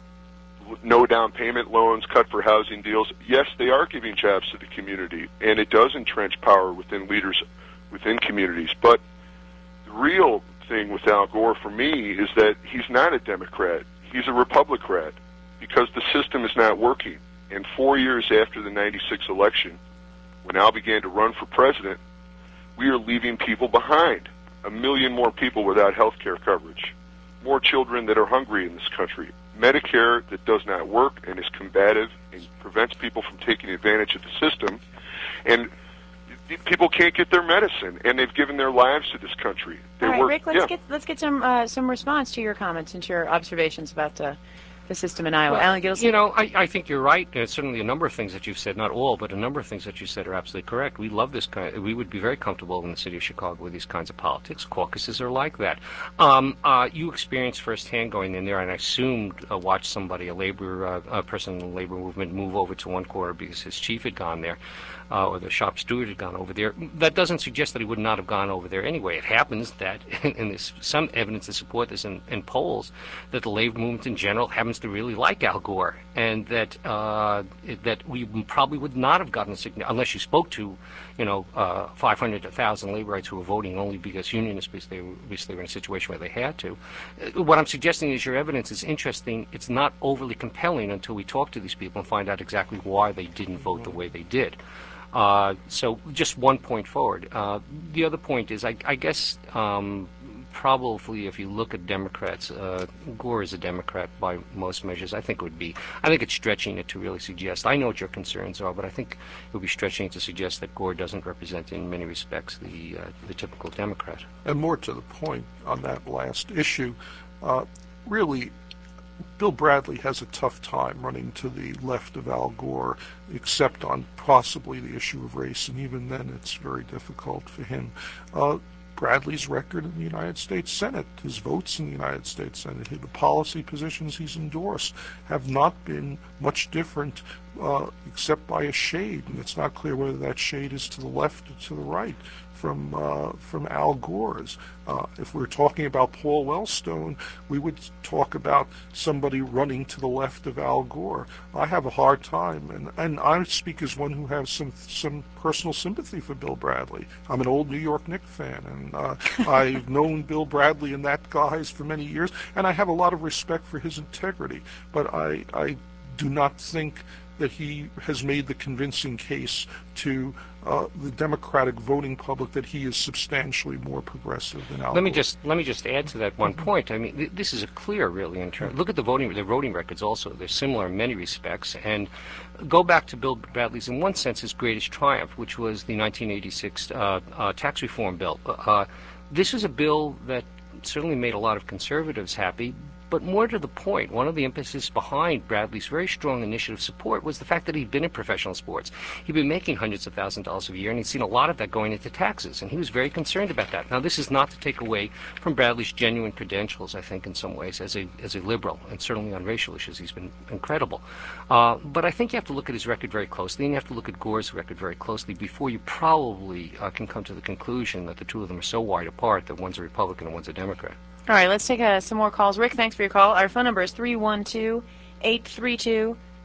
no down payment loans cut for housing deals. Yes, they are giving jobs to the community, and it does entrench power within leaders within communities. But the real thing with Al Gore for me is that he's not a Democrat. He's a Republican because the system is not working. And four years after the ninety-six election, when Al began to run for president, we are leaving people behind. A million more people without health care coverage. More children that are hungry in this country. Medicare that does not work and is combative and prevents people from taking advantage of the system. And people can't get their medicine, and they've given their lives to this country. They All right, work, Rick, let's yeah. get let's get some uh, some response to your comments and to your observations about uh, the system in Iowa. Well, Alan Gittleson? You know, I, I think you're right. Uh, certainly a number of things that you've said, not all, but a number of things that you said are absolutely correct. We love this kind. We would be very comfortable in the city of Chicago with these kinds of politics. Caucuses are like that. Um, uh, you experienced firsthand going in there, and I assumed uh, watched somebody, a labor uh, a person in the labor movement, move over to one quarter because his chief had gone there. Uh, or the shop steward had gone over there. That doesn't suggest that he would not have gone over there anyway. It happens that, and there's some evidence to support this in, in polls, that the labor movement in general happens to really like Al Gore, and that uh, it, that we probably would not have gotten a significant, unless you spoke to, you know, uh, five hundred to one thousand laborites who were voting only because unionists, because they were, because they were in a situation where they had to. Uh, what I'm suggesting is your evidence is interesting. It's not overly compelling until we talk to these people and find out exactly why they didn't vote the way they did. Uh, so just one point forward. Uh, the other point is, I, I guess, um, probably if you look at Democrats, uh, Gore is a Democrat by most measures. I think it would be, I think it's stretching it to really suggest, I know what your concerns are, but I think it would be stretching it to suggest that Gore doesn't represent in many respects the, uh, the typical Democrat. And more to the point on that last issue, uh, really, Bill Bradley has a tough time running to the left of Al Gore, except on possibly the issue of race, and even then it's very difficult for him. Uh, Bradley's record in the United States Senate, his votes in the United States Senate, the policy positions he's endorsed have not been much different uh, except by a shade, and it's not clear whether that shade is to the left or to the right from uh, from Al Gore's. Uh, if we're talking about Paul Wellstone, we would talk about somebody running to the left of Al Gore. I have a hard time, and, and I speak as one who has some some personal sympathy for Bill Bradley. I'm an old New York Knicks fan, and uh, I've known Bill Bradley and that guys for many years, and I have a lot of respect for his integrity. But I, I do not think that he has made the convincing case to uh, the Democratic voting public that he is substantially more progressive than Al Gore. Let me just let me just add to that one point. I mean, th- this is a clear, really, in terms. Look at the voting the voting records. Also, they're similar in many respects. And go back to Bill Bradley's, in one sense, his greatest triumph, which was the nineteen eighty-six uh, uh, tax reform bill. Uh, this is a bill that certainly made a lot of conservatives happy. But more to the point, one of the impetuses behind Bradley's very strong initiative support was the fact that he'd been in professional sports. He'd been making hundreds of thousands of dollars a year, and he'd seen a lot of that going into taxes, and he was very concerned about that. Now, this is not to take away from Bradley's genuine credentials, I think, in some ways, as a as a liberal, and certainly on racial issues, he's been incredible. Uh, but I think you have to look at his record very closely, and you have to look at Gore's record very closely before you probably uh, can come to the conclusion that the two of them are so wide apart that one's a Republican and one's a Democrat. All right, let's take uh, some more calls. Rick, thanks for your call. Our phone number is three one two, eight three two,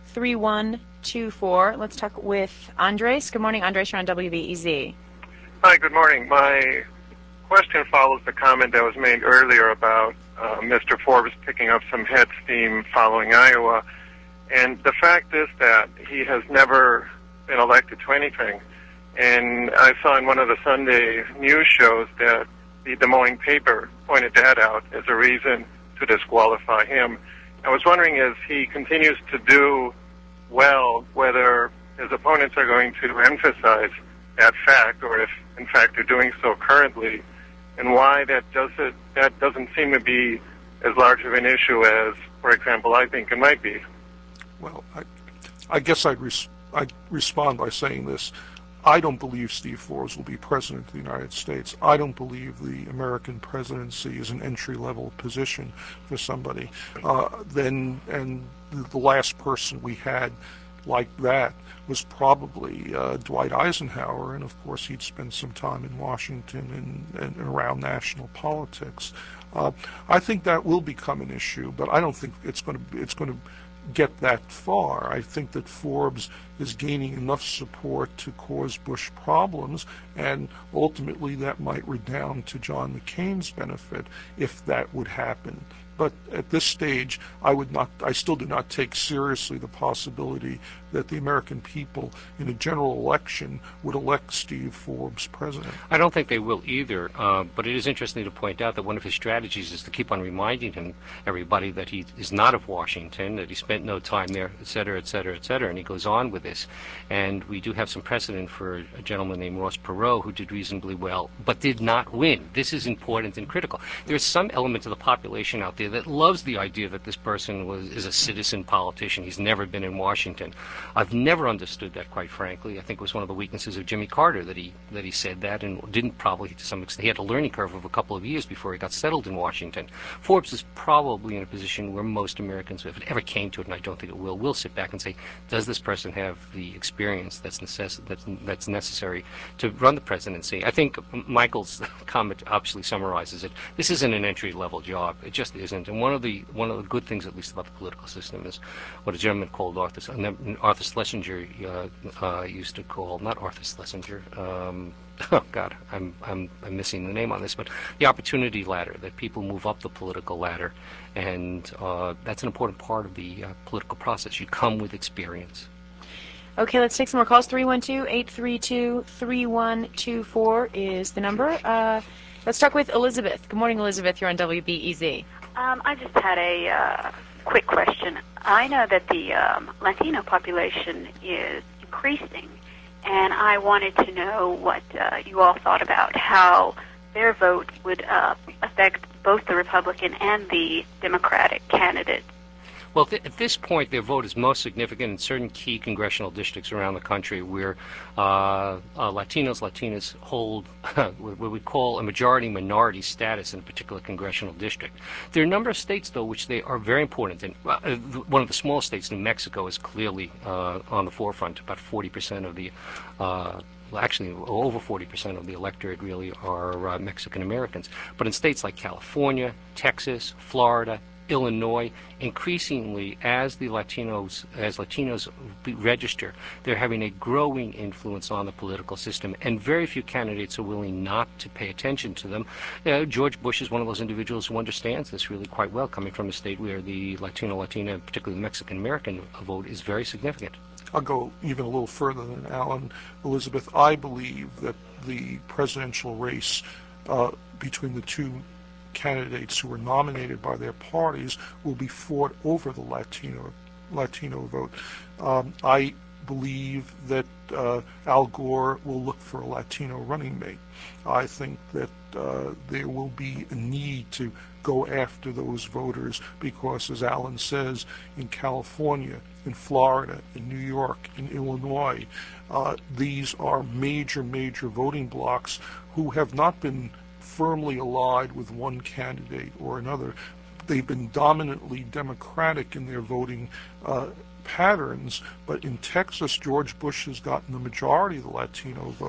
three one two four. Let's talk with Andres. Good morning, Andres. You're on W B E Z. Hi, good morning. My question follows the comment that was made earlier about uh, Mister Forbes picking up some head steam following Iowa. And the fact is that he has never been elected to anything. And I saw in one of the Sunday news shows that the Des Moines paper pointed that out as a reason to disqualify him. I was wondering, as he continues to do well, whether his opponents are going to emphasize that fact, or if, in fact, they're doing so currently, and why that doesn't that doesn't seem to be as large of an issue as, for example, I think it might be. Well, I, I guess I'd, res- I'd respond by saying this. I don't believe Steve Forbes will be president of the United States. I don't believe the American presidency is an entry-level position for somebody. Uh, then, and the last person we had like that was probably uh, Dwight Eisenhower, and of course he'd spent some time in Washington and, and around national politics. Uh, I think that will become an issue, but I don't think it's going to it's going to get that far. I think that Forbes is gaining enough support to cause Bush problems, and ultimately that might redound to John McCain's benefit if that would happen. But at this stage, I would not. I still do not take seriously the possibility that the American people, in a general election, would elect Steve Forbes president. I don't think they will either. Uh, but it is interesting to point out that one of his strategies is to keep on reminding him, everybody, that he is not of Washington, that he spent no time there, et cetera, et cetera, et cetera. And he goes on with this. And we do have some precedent for a gentleman named Ross Perot who did reasonably well, but did not win. This is important and critical. There's some element of the population out there that loves the idea that this person was is a citizen politician. He's never been in Washington. I've never understood that, quite frankly. I think it was one of the weaknesses of Jimmy Carter that he that he said that, and didn't probably, to some extent. He had a learning curve of a couple of years before he got settled in Washington. Forbes is probably in a position where most Americans, if it ever came to it, and I don't think it will, will sit back and say, does this person have the experience that's, necess- that's, that's necessary to run the presidency? I think Michael's comment obviously summarizes it. This isn't an entry-level job. It just isn't. And one of the one of the good things, at least, about the political system is what a gentleman called Arthur Arthur Schlesinger uh, uh, used to call, not Arthur Schlesinger. Um, oh God, I'm I'm I'm missing the name on this, but the opportunity ladder, that people move up the political ladder, and uh, that's an important part of the uh, political process. You come with experience. Okay, let's take some more calls. three one two, eight three two, three one two four is the number. Uh, let's talk with Elizabeth. Good morning, Elizabeth. You're on W B E Z. Um, I just had a uh, quick question. I know that the um, Latino population is increasing, and I wanted to know what uh, you all thought about how their vote would uh, affect both the Republican and the Democratic candidates. Well, th- at this point, their vote is most significant in certain key congressional districts around the country where uh, uh, Latinos, Latinas hold what we call a majority-minority status in a particular congressional district. There are a number of states, though, which they are very important in. Uh, one of the small states, New Mexico, is clearly uh, on the forefront. About forty percent of the uh, Well, actually, over forty percent of the electorate really are uh, Mexican Americans. But in states like California, Texas, Florida, Illinois, increasingly as the Latinos as Latinos register, they're having a growing influence on the political system, and very few candidates are willing not to pay attention to them. Uh, George Bush is one of those individuals who understands this really quite well, coming from a state where the Latino, Latina, particularly Mexican American vote is very significant. I'll go even a little further than Alan. Elizabeth, I believe that the presidential race uh, between the two candidates who were nominated by their parties will be fought over the Latino Latino vote. Um, I believe that uh, Al Gore will look for a Latino running mate. I think that uh, there will be a need to go after those voters because, as Alan says, in California, in Florida, in New York, in Illinois, uh, these are major, major voting blocs who have not been firmly allied with one candidate or another. They've been dominantly Democratic in their voting uh, patterns, but in Texas, George Bush has gotten the majority of the Latino vote,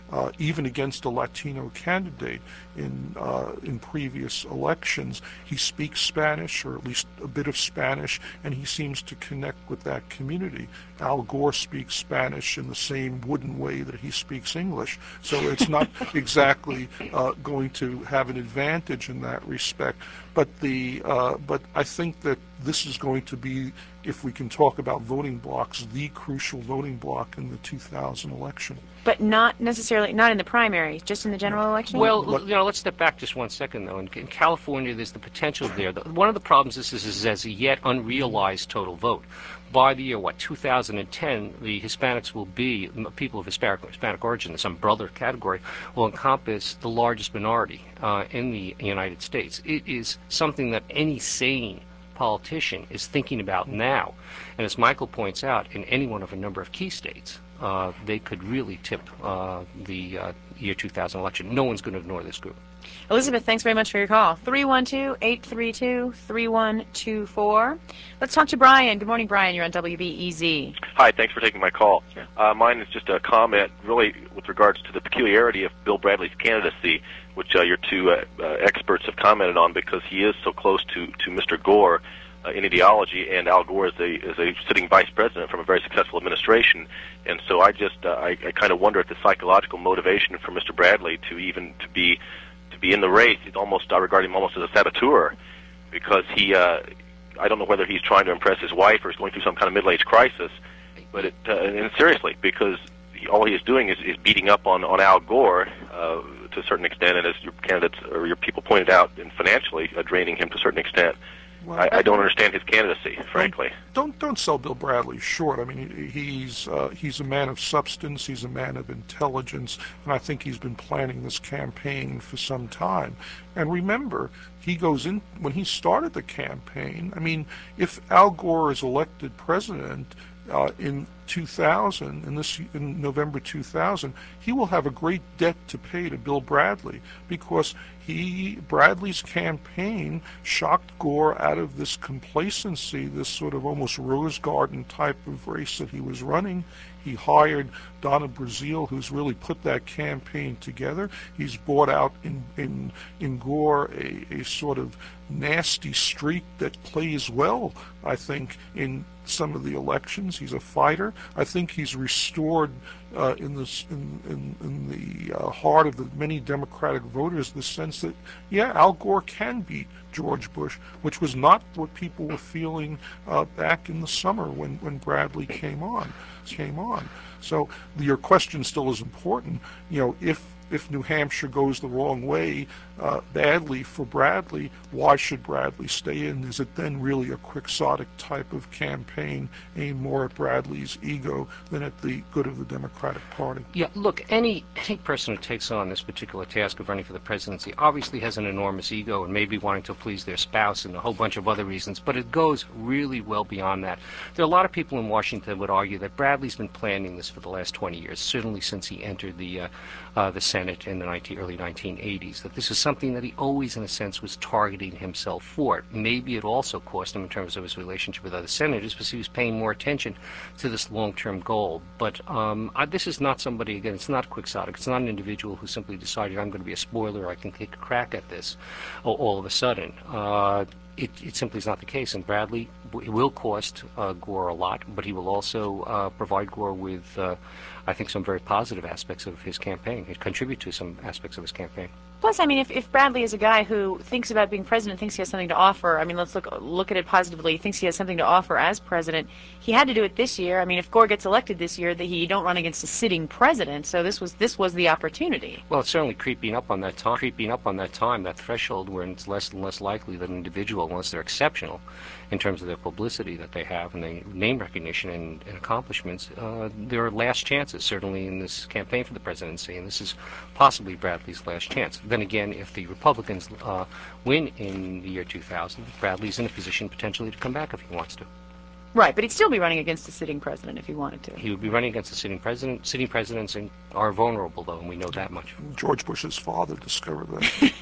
uh, even against a Latino candidate in uh, in previous elections. He speaks Spanish, or at least a bit of Spanish, and he seems to connect with that community. Al Gore speaks Spanish in the same wooden way that he speaks English, so it's not exactly uh, going to have an advantage in that respect. But the uh, but I think that this is going to be, if we can talk about voting blocks, the crucial voting block in the two thousand election. But not necessarily, not in the primaries, just in the general election? Well, you know, let's step back just one second, though. In, in California, there's the potential there. The, one of the problems is this is as a yet unrealized total vote. By the year, what, two thousand ten, the Hispanics will be, people of Hispanic, Hispanic origin, this umbrella category, will encompass the largest minority uh, in the United States. It is something that any sane politician is thinking about now. And as Michael points out, in any one of a number of key states, uh, they could really tip uh, the uh, year two thousand election. No one's going to ignore this group. Elizabeth, thanks very much for your call. three one two, eight three two, three one two four. Let's talk to Brian. Good morning, Brian. You're on W B E Z. Hi, thanks for taking my call. Sure. Uh, mine is just a comment, really, with regards to the peculiarity of Bill Bradley's candidacy, which uh, your two uh, uh, experts have commented on, because he is so close to, to Mister Gore uh, in ideology, and Al Gore is a, is a sitting vice president from a very successful administration. And so I just, uh, I, I kind of wonder at the psychological motivation for Mister Bradley to even to be be in the race. It's almost, I regard him almost as a saboteur, because he, uh, I don't know whether he's trying to impress his wife or is going through some kind of middle-age crisis, but it, uh, and seriously, because he, all he is doing is, is beating up on, on Al Gore uh, to a certain extent, and as your candidates or your people pointed out, and financially uh, draining him to a certain extent. Well, I, I don't understand his candidacy, frankly. Don't don't sell Bill Bradley short. I mean, he, he's uh, he's a man of substance. He's a man of intelligence, and I think he's been planning this campaign for some time. And remember, he goes in when he started the campaign. I mean, if Al Gore is elected president uh, in two thousand, in this in November two thousand, he will have a great debt to pay to Bill Bradley, because he Bradley's campaign shocked Gore out of this complacency, this sort of almost rose garden type of race that he was running. He hired Donna Brazile, who's really put that campaign together. He's brought out in in, in Gore a, a sort of nasty streak that plays well, I think, in some of the elections. He's a fighter. I think he's restored uh, in, this, in, in, in the uh, heart of the many Democratic voters the sense that, yeah, Al Gore can beat George Bush, which was not what people were feeling uh, back in the summer when, when Bradley came on. came on. So your question still is important. You know, if if New Hampshire goes the wrong way uh, badly for Bradley, why should Bradley stay in? Is it then really a quixotic type of campaign aimed more at Bradley's ego than at the good of the Democratic Party? Yeah, look, any, any person who takes on this particular task of running for the presidency obviously has an enormous ego and maybe wanting to please their spouse and a whole bunch of other reasons, but it goes really well beyond that. There are a lot of people in Washington would argue that Bradley's been planning this for the last twenty years, certainly since he entered the uh, uh, the Senate in the nineteen, early nineteen eighties, that this is something that he always, in a sense, was targeting himself for. Maybe it also cost him in terms of his relationship with other senators, because he was paying more attention to this long-term goal. But um, I, this is not somebody, again, it's not quixotic. It's not an individual who simply decided, I'm going to be a spoiler, I can take a crack at this all, all of a sudden. Uh, It, it simply is not the case, and Bradley it will cost uh, Gore a lot, but he will also uh, provide Gore with, uh, I think, some very positive aspects of his campaign. It contribute to some aspects of his campaign. Plus, I mean, if, if Bradley is a guy who thinks about being president, thinks he has something to offer, I mean, let's look look at it positively, he thinks he has something to offer as president, he had to do it this year. I mean, if Gore gets elected this year, that he don't run against a sitting president, so this was this was the opportunity. Well, it's certainly creeping up on that time, creeping up on that time, that threshold where it's less and less likely that an individual, unless they're exceptional in terms of their publicity that they have and their name recognition and, and accomplishments, uh, there are last chances, certainly in this campaign for the presidency, and this is possibly Bradley's last chance. Then again, if the Republicans uh, win in the year two thousand, Bradley's in a position potentially to come back if he wants to. Right, but he'd still be running against the sitting president if he wanted to. He would be running against the sitting president. Sitting presidents are vulnerable, though, and we know that much. George Bush's father discovered that.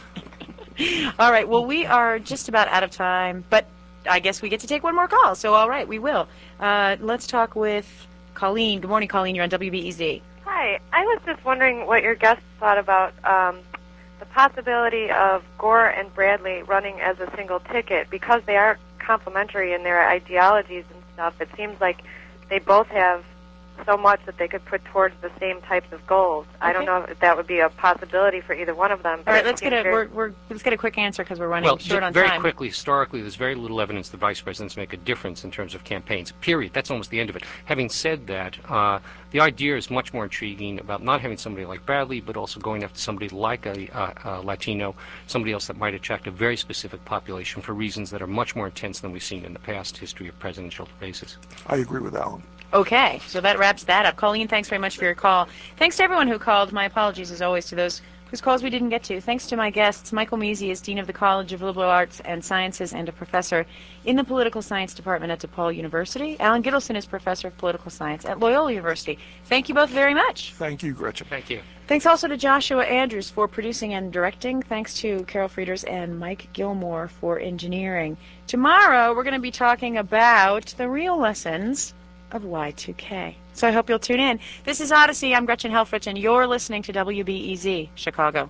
Yeah. All right, well, we are just about out of time, but I guess we get to take one more call, so all right, we will. Uh, let's talk with Colleen. Good morning, Colleen. You're on W B E Z. Hi. I was just wondering what your guests thought about um, the possibility of Gore and Bradley running as a single ticket. Because they are complementary in their ideologies and stuff, it seems like they both have so much that they could put towards the same types of goals. Okay. I don't know if that would be a possibility for either one of them. All right, let's get a we're, we're, let's get a quick answer because we're running well, short on very time. Very quickly, historically, there's very little evidence the vice presidents make a difference in terms of campaigns. Period. That's almost the end of it. Having said that, uh, the idea is much more intriguing about not having somebody like Bradley, but also going after somebody like a, uh, a Latino, somebody else that might attract a very specific population for reasons that are much more intense than we've seen in the past history of presidential races. I agree with Alan. Okay, so that wraps that up. Colleen, thanks very much for your call. Thanks to everyone who called. My apologies, as always, to those whose calls we didn't get to. Thanks to my guests. Michael Measy is Dean of the College of Liberal Arts and Sciences and a professor in the Political Science Department at DePaul University. Alan Gittleson is Professor of Political Science at Loyola University. Thank you both very much. Thank you, Gretchen. Thank you. Thanks also to Joshua Andrews for producing and directing. Thanks to Carol Frieders and Mike Gilmore for engineering. Tomorrow, we're going to be talking about the real lessons of Y two K. So I hope you'll tune in. This is Odyssey. I'm Gretchen Helfrich, and you're listening to W B E Z, Chicago.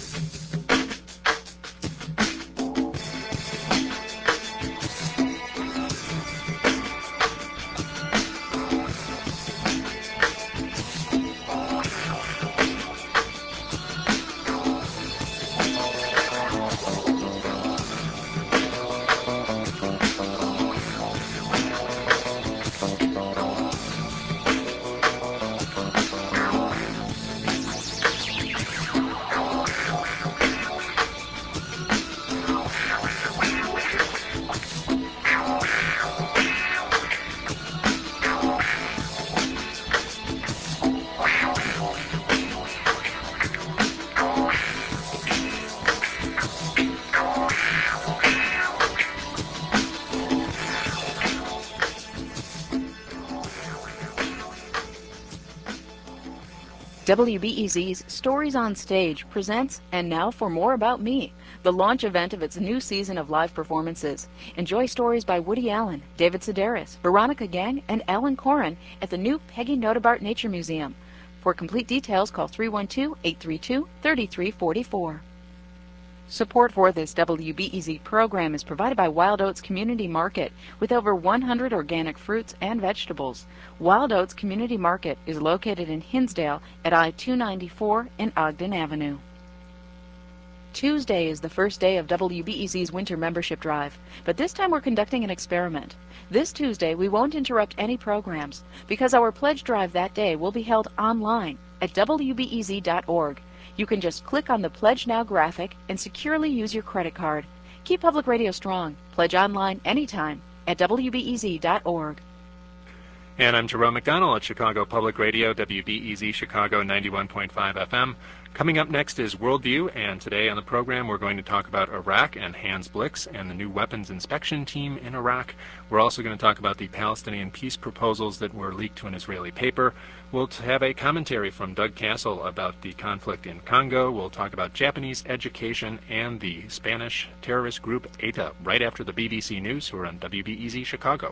W B E Z's Stories on Stage presents And Now for More About Me, the launch event of its new season of live performances. Enjoy stories by Woody Allen, David Sedaris, Veronica Gang, and Alan Coren at the new Peggy Notebart Nature Museum. For complete details, call three one two, eight three two, three three four four. Support for this W B E Z program is provided by Wild Oats Community Market, with over one hundred organic fruits and vegetables. Wild Oats Community Market is located in Hinsdale at I two ninety-four and Ogden Avenue. Tuesday is the first day of W B E Z's winter membership drive, but this time we're conducting an experiment. This Tuesday we won't interrupt any programs, because our pledge drive that day will be held online at W B E Z dot org. You can just click on the Pledge Now graphic and securely use your credit card. Keep public radio strong. Pledge online anytime at W B E Z dot org. And I'm Jerome McDonnell at Chicago Public Radio, W B E Z Chicago ninety-one point five F M. Coming up next is Worldview, and today on the program we're going to talk about Iraq and Hans Blix and the new weapons inspection team in Iraq. We're also going to talk about the Palestinian peace proposals that were leaked to an Israeli paper. We'll have a commentary from Doug Castle about the conflict in Congo. We'll talk about Japanese education and the Spanish terrorist group E T A right after the B B C News, who are on W B E Z Chicago.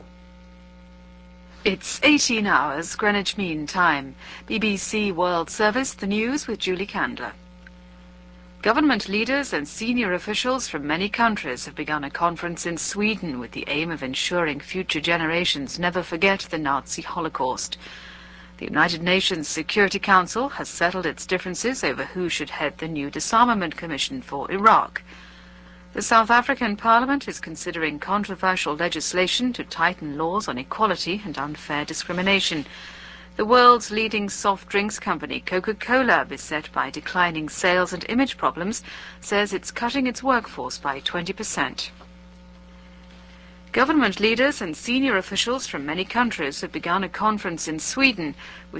It's eighteen hours, Greenwich Mean Time. B B C World Service, the news with Julie Candler. Government leaders and senior officials from many countries have begun a conference in Sweden with the aim of ensuring future generations never forget the Nazi Holocaust. The United Nations Security Council has settled its differences over who should head the new disarmament commission for Iraq. The South African Parliament is considering controversial legislation to tighten laws on equality and unfair discrimination. The world's leading soft drinks company, Coca-Cola, beset by declining sales and image problems, says it's cutting its workforce by twenty percent. Government leaders and senior officials from many countries have begun a conference in Sweden with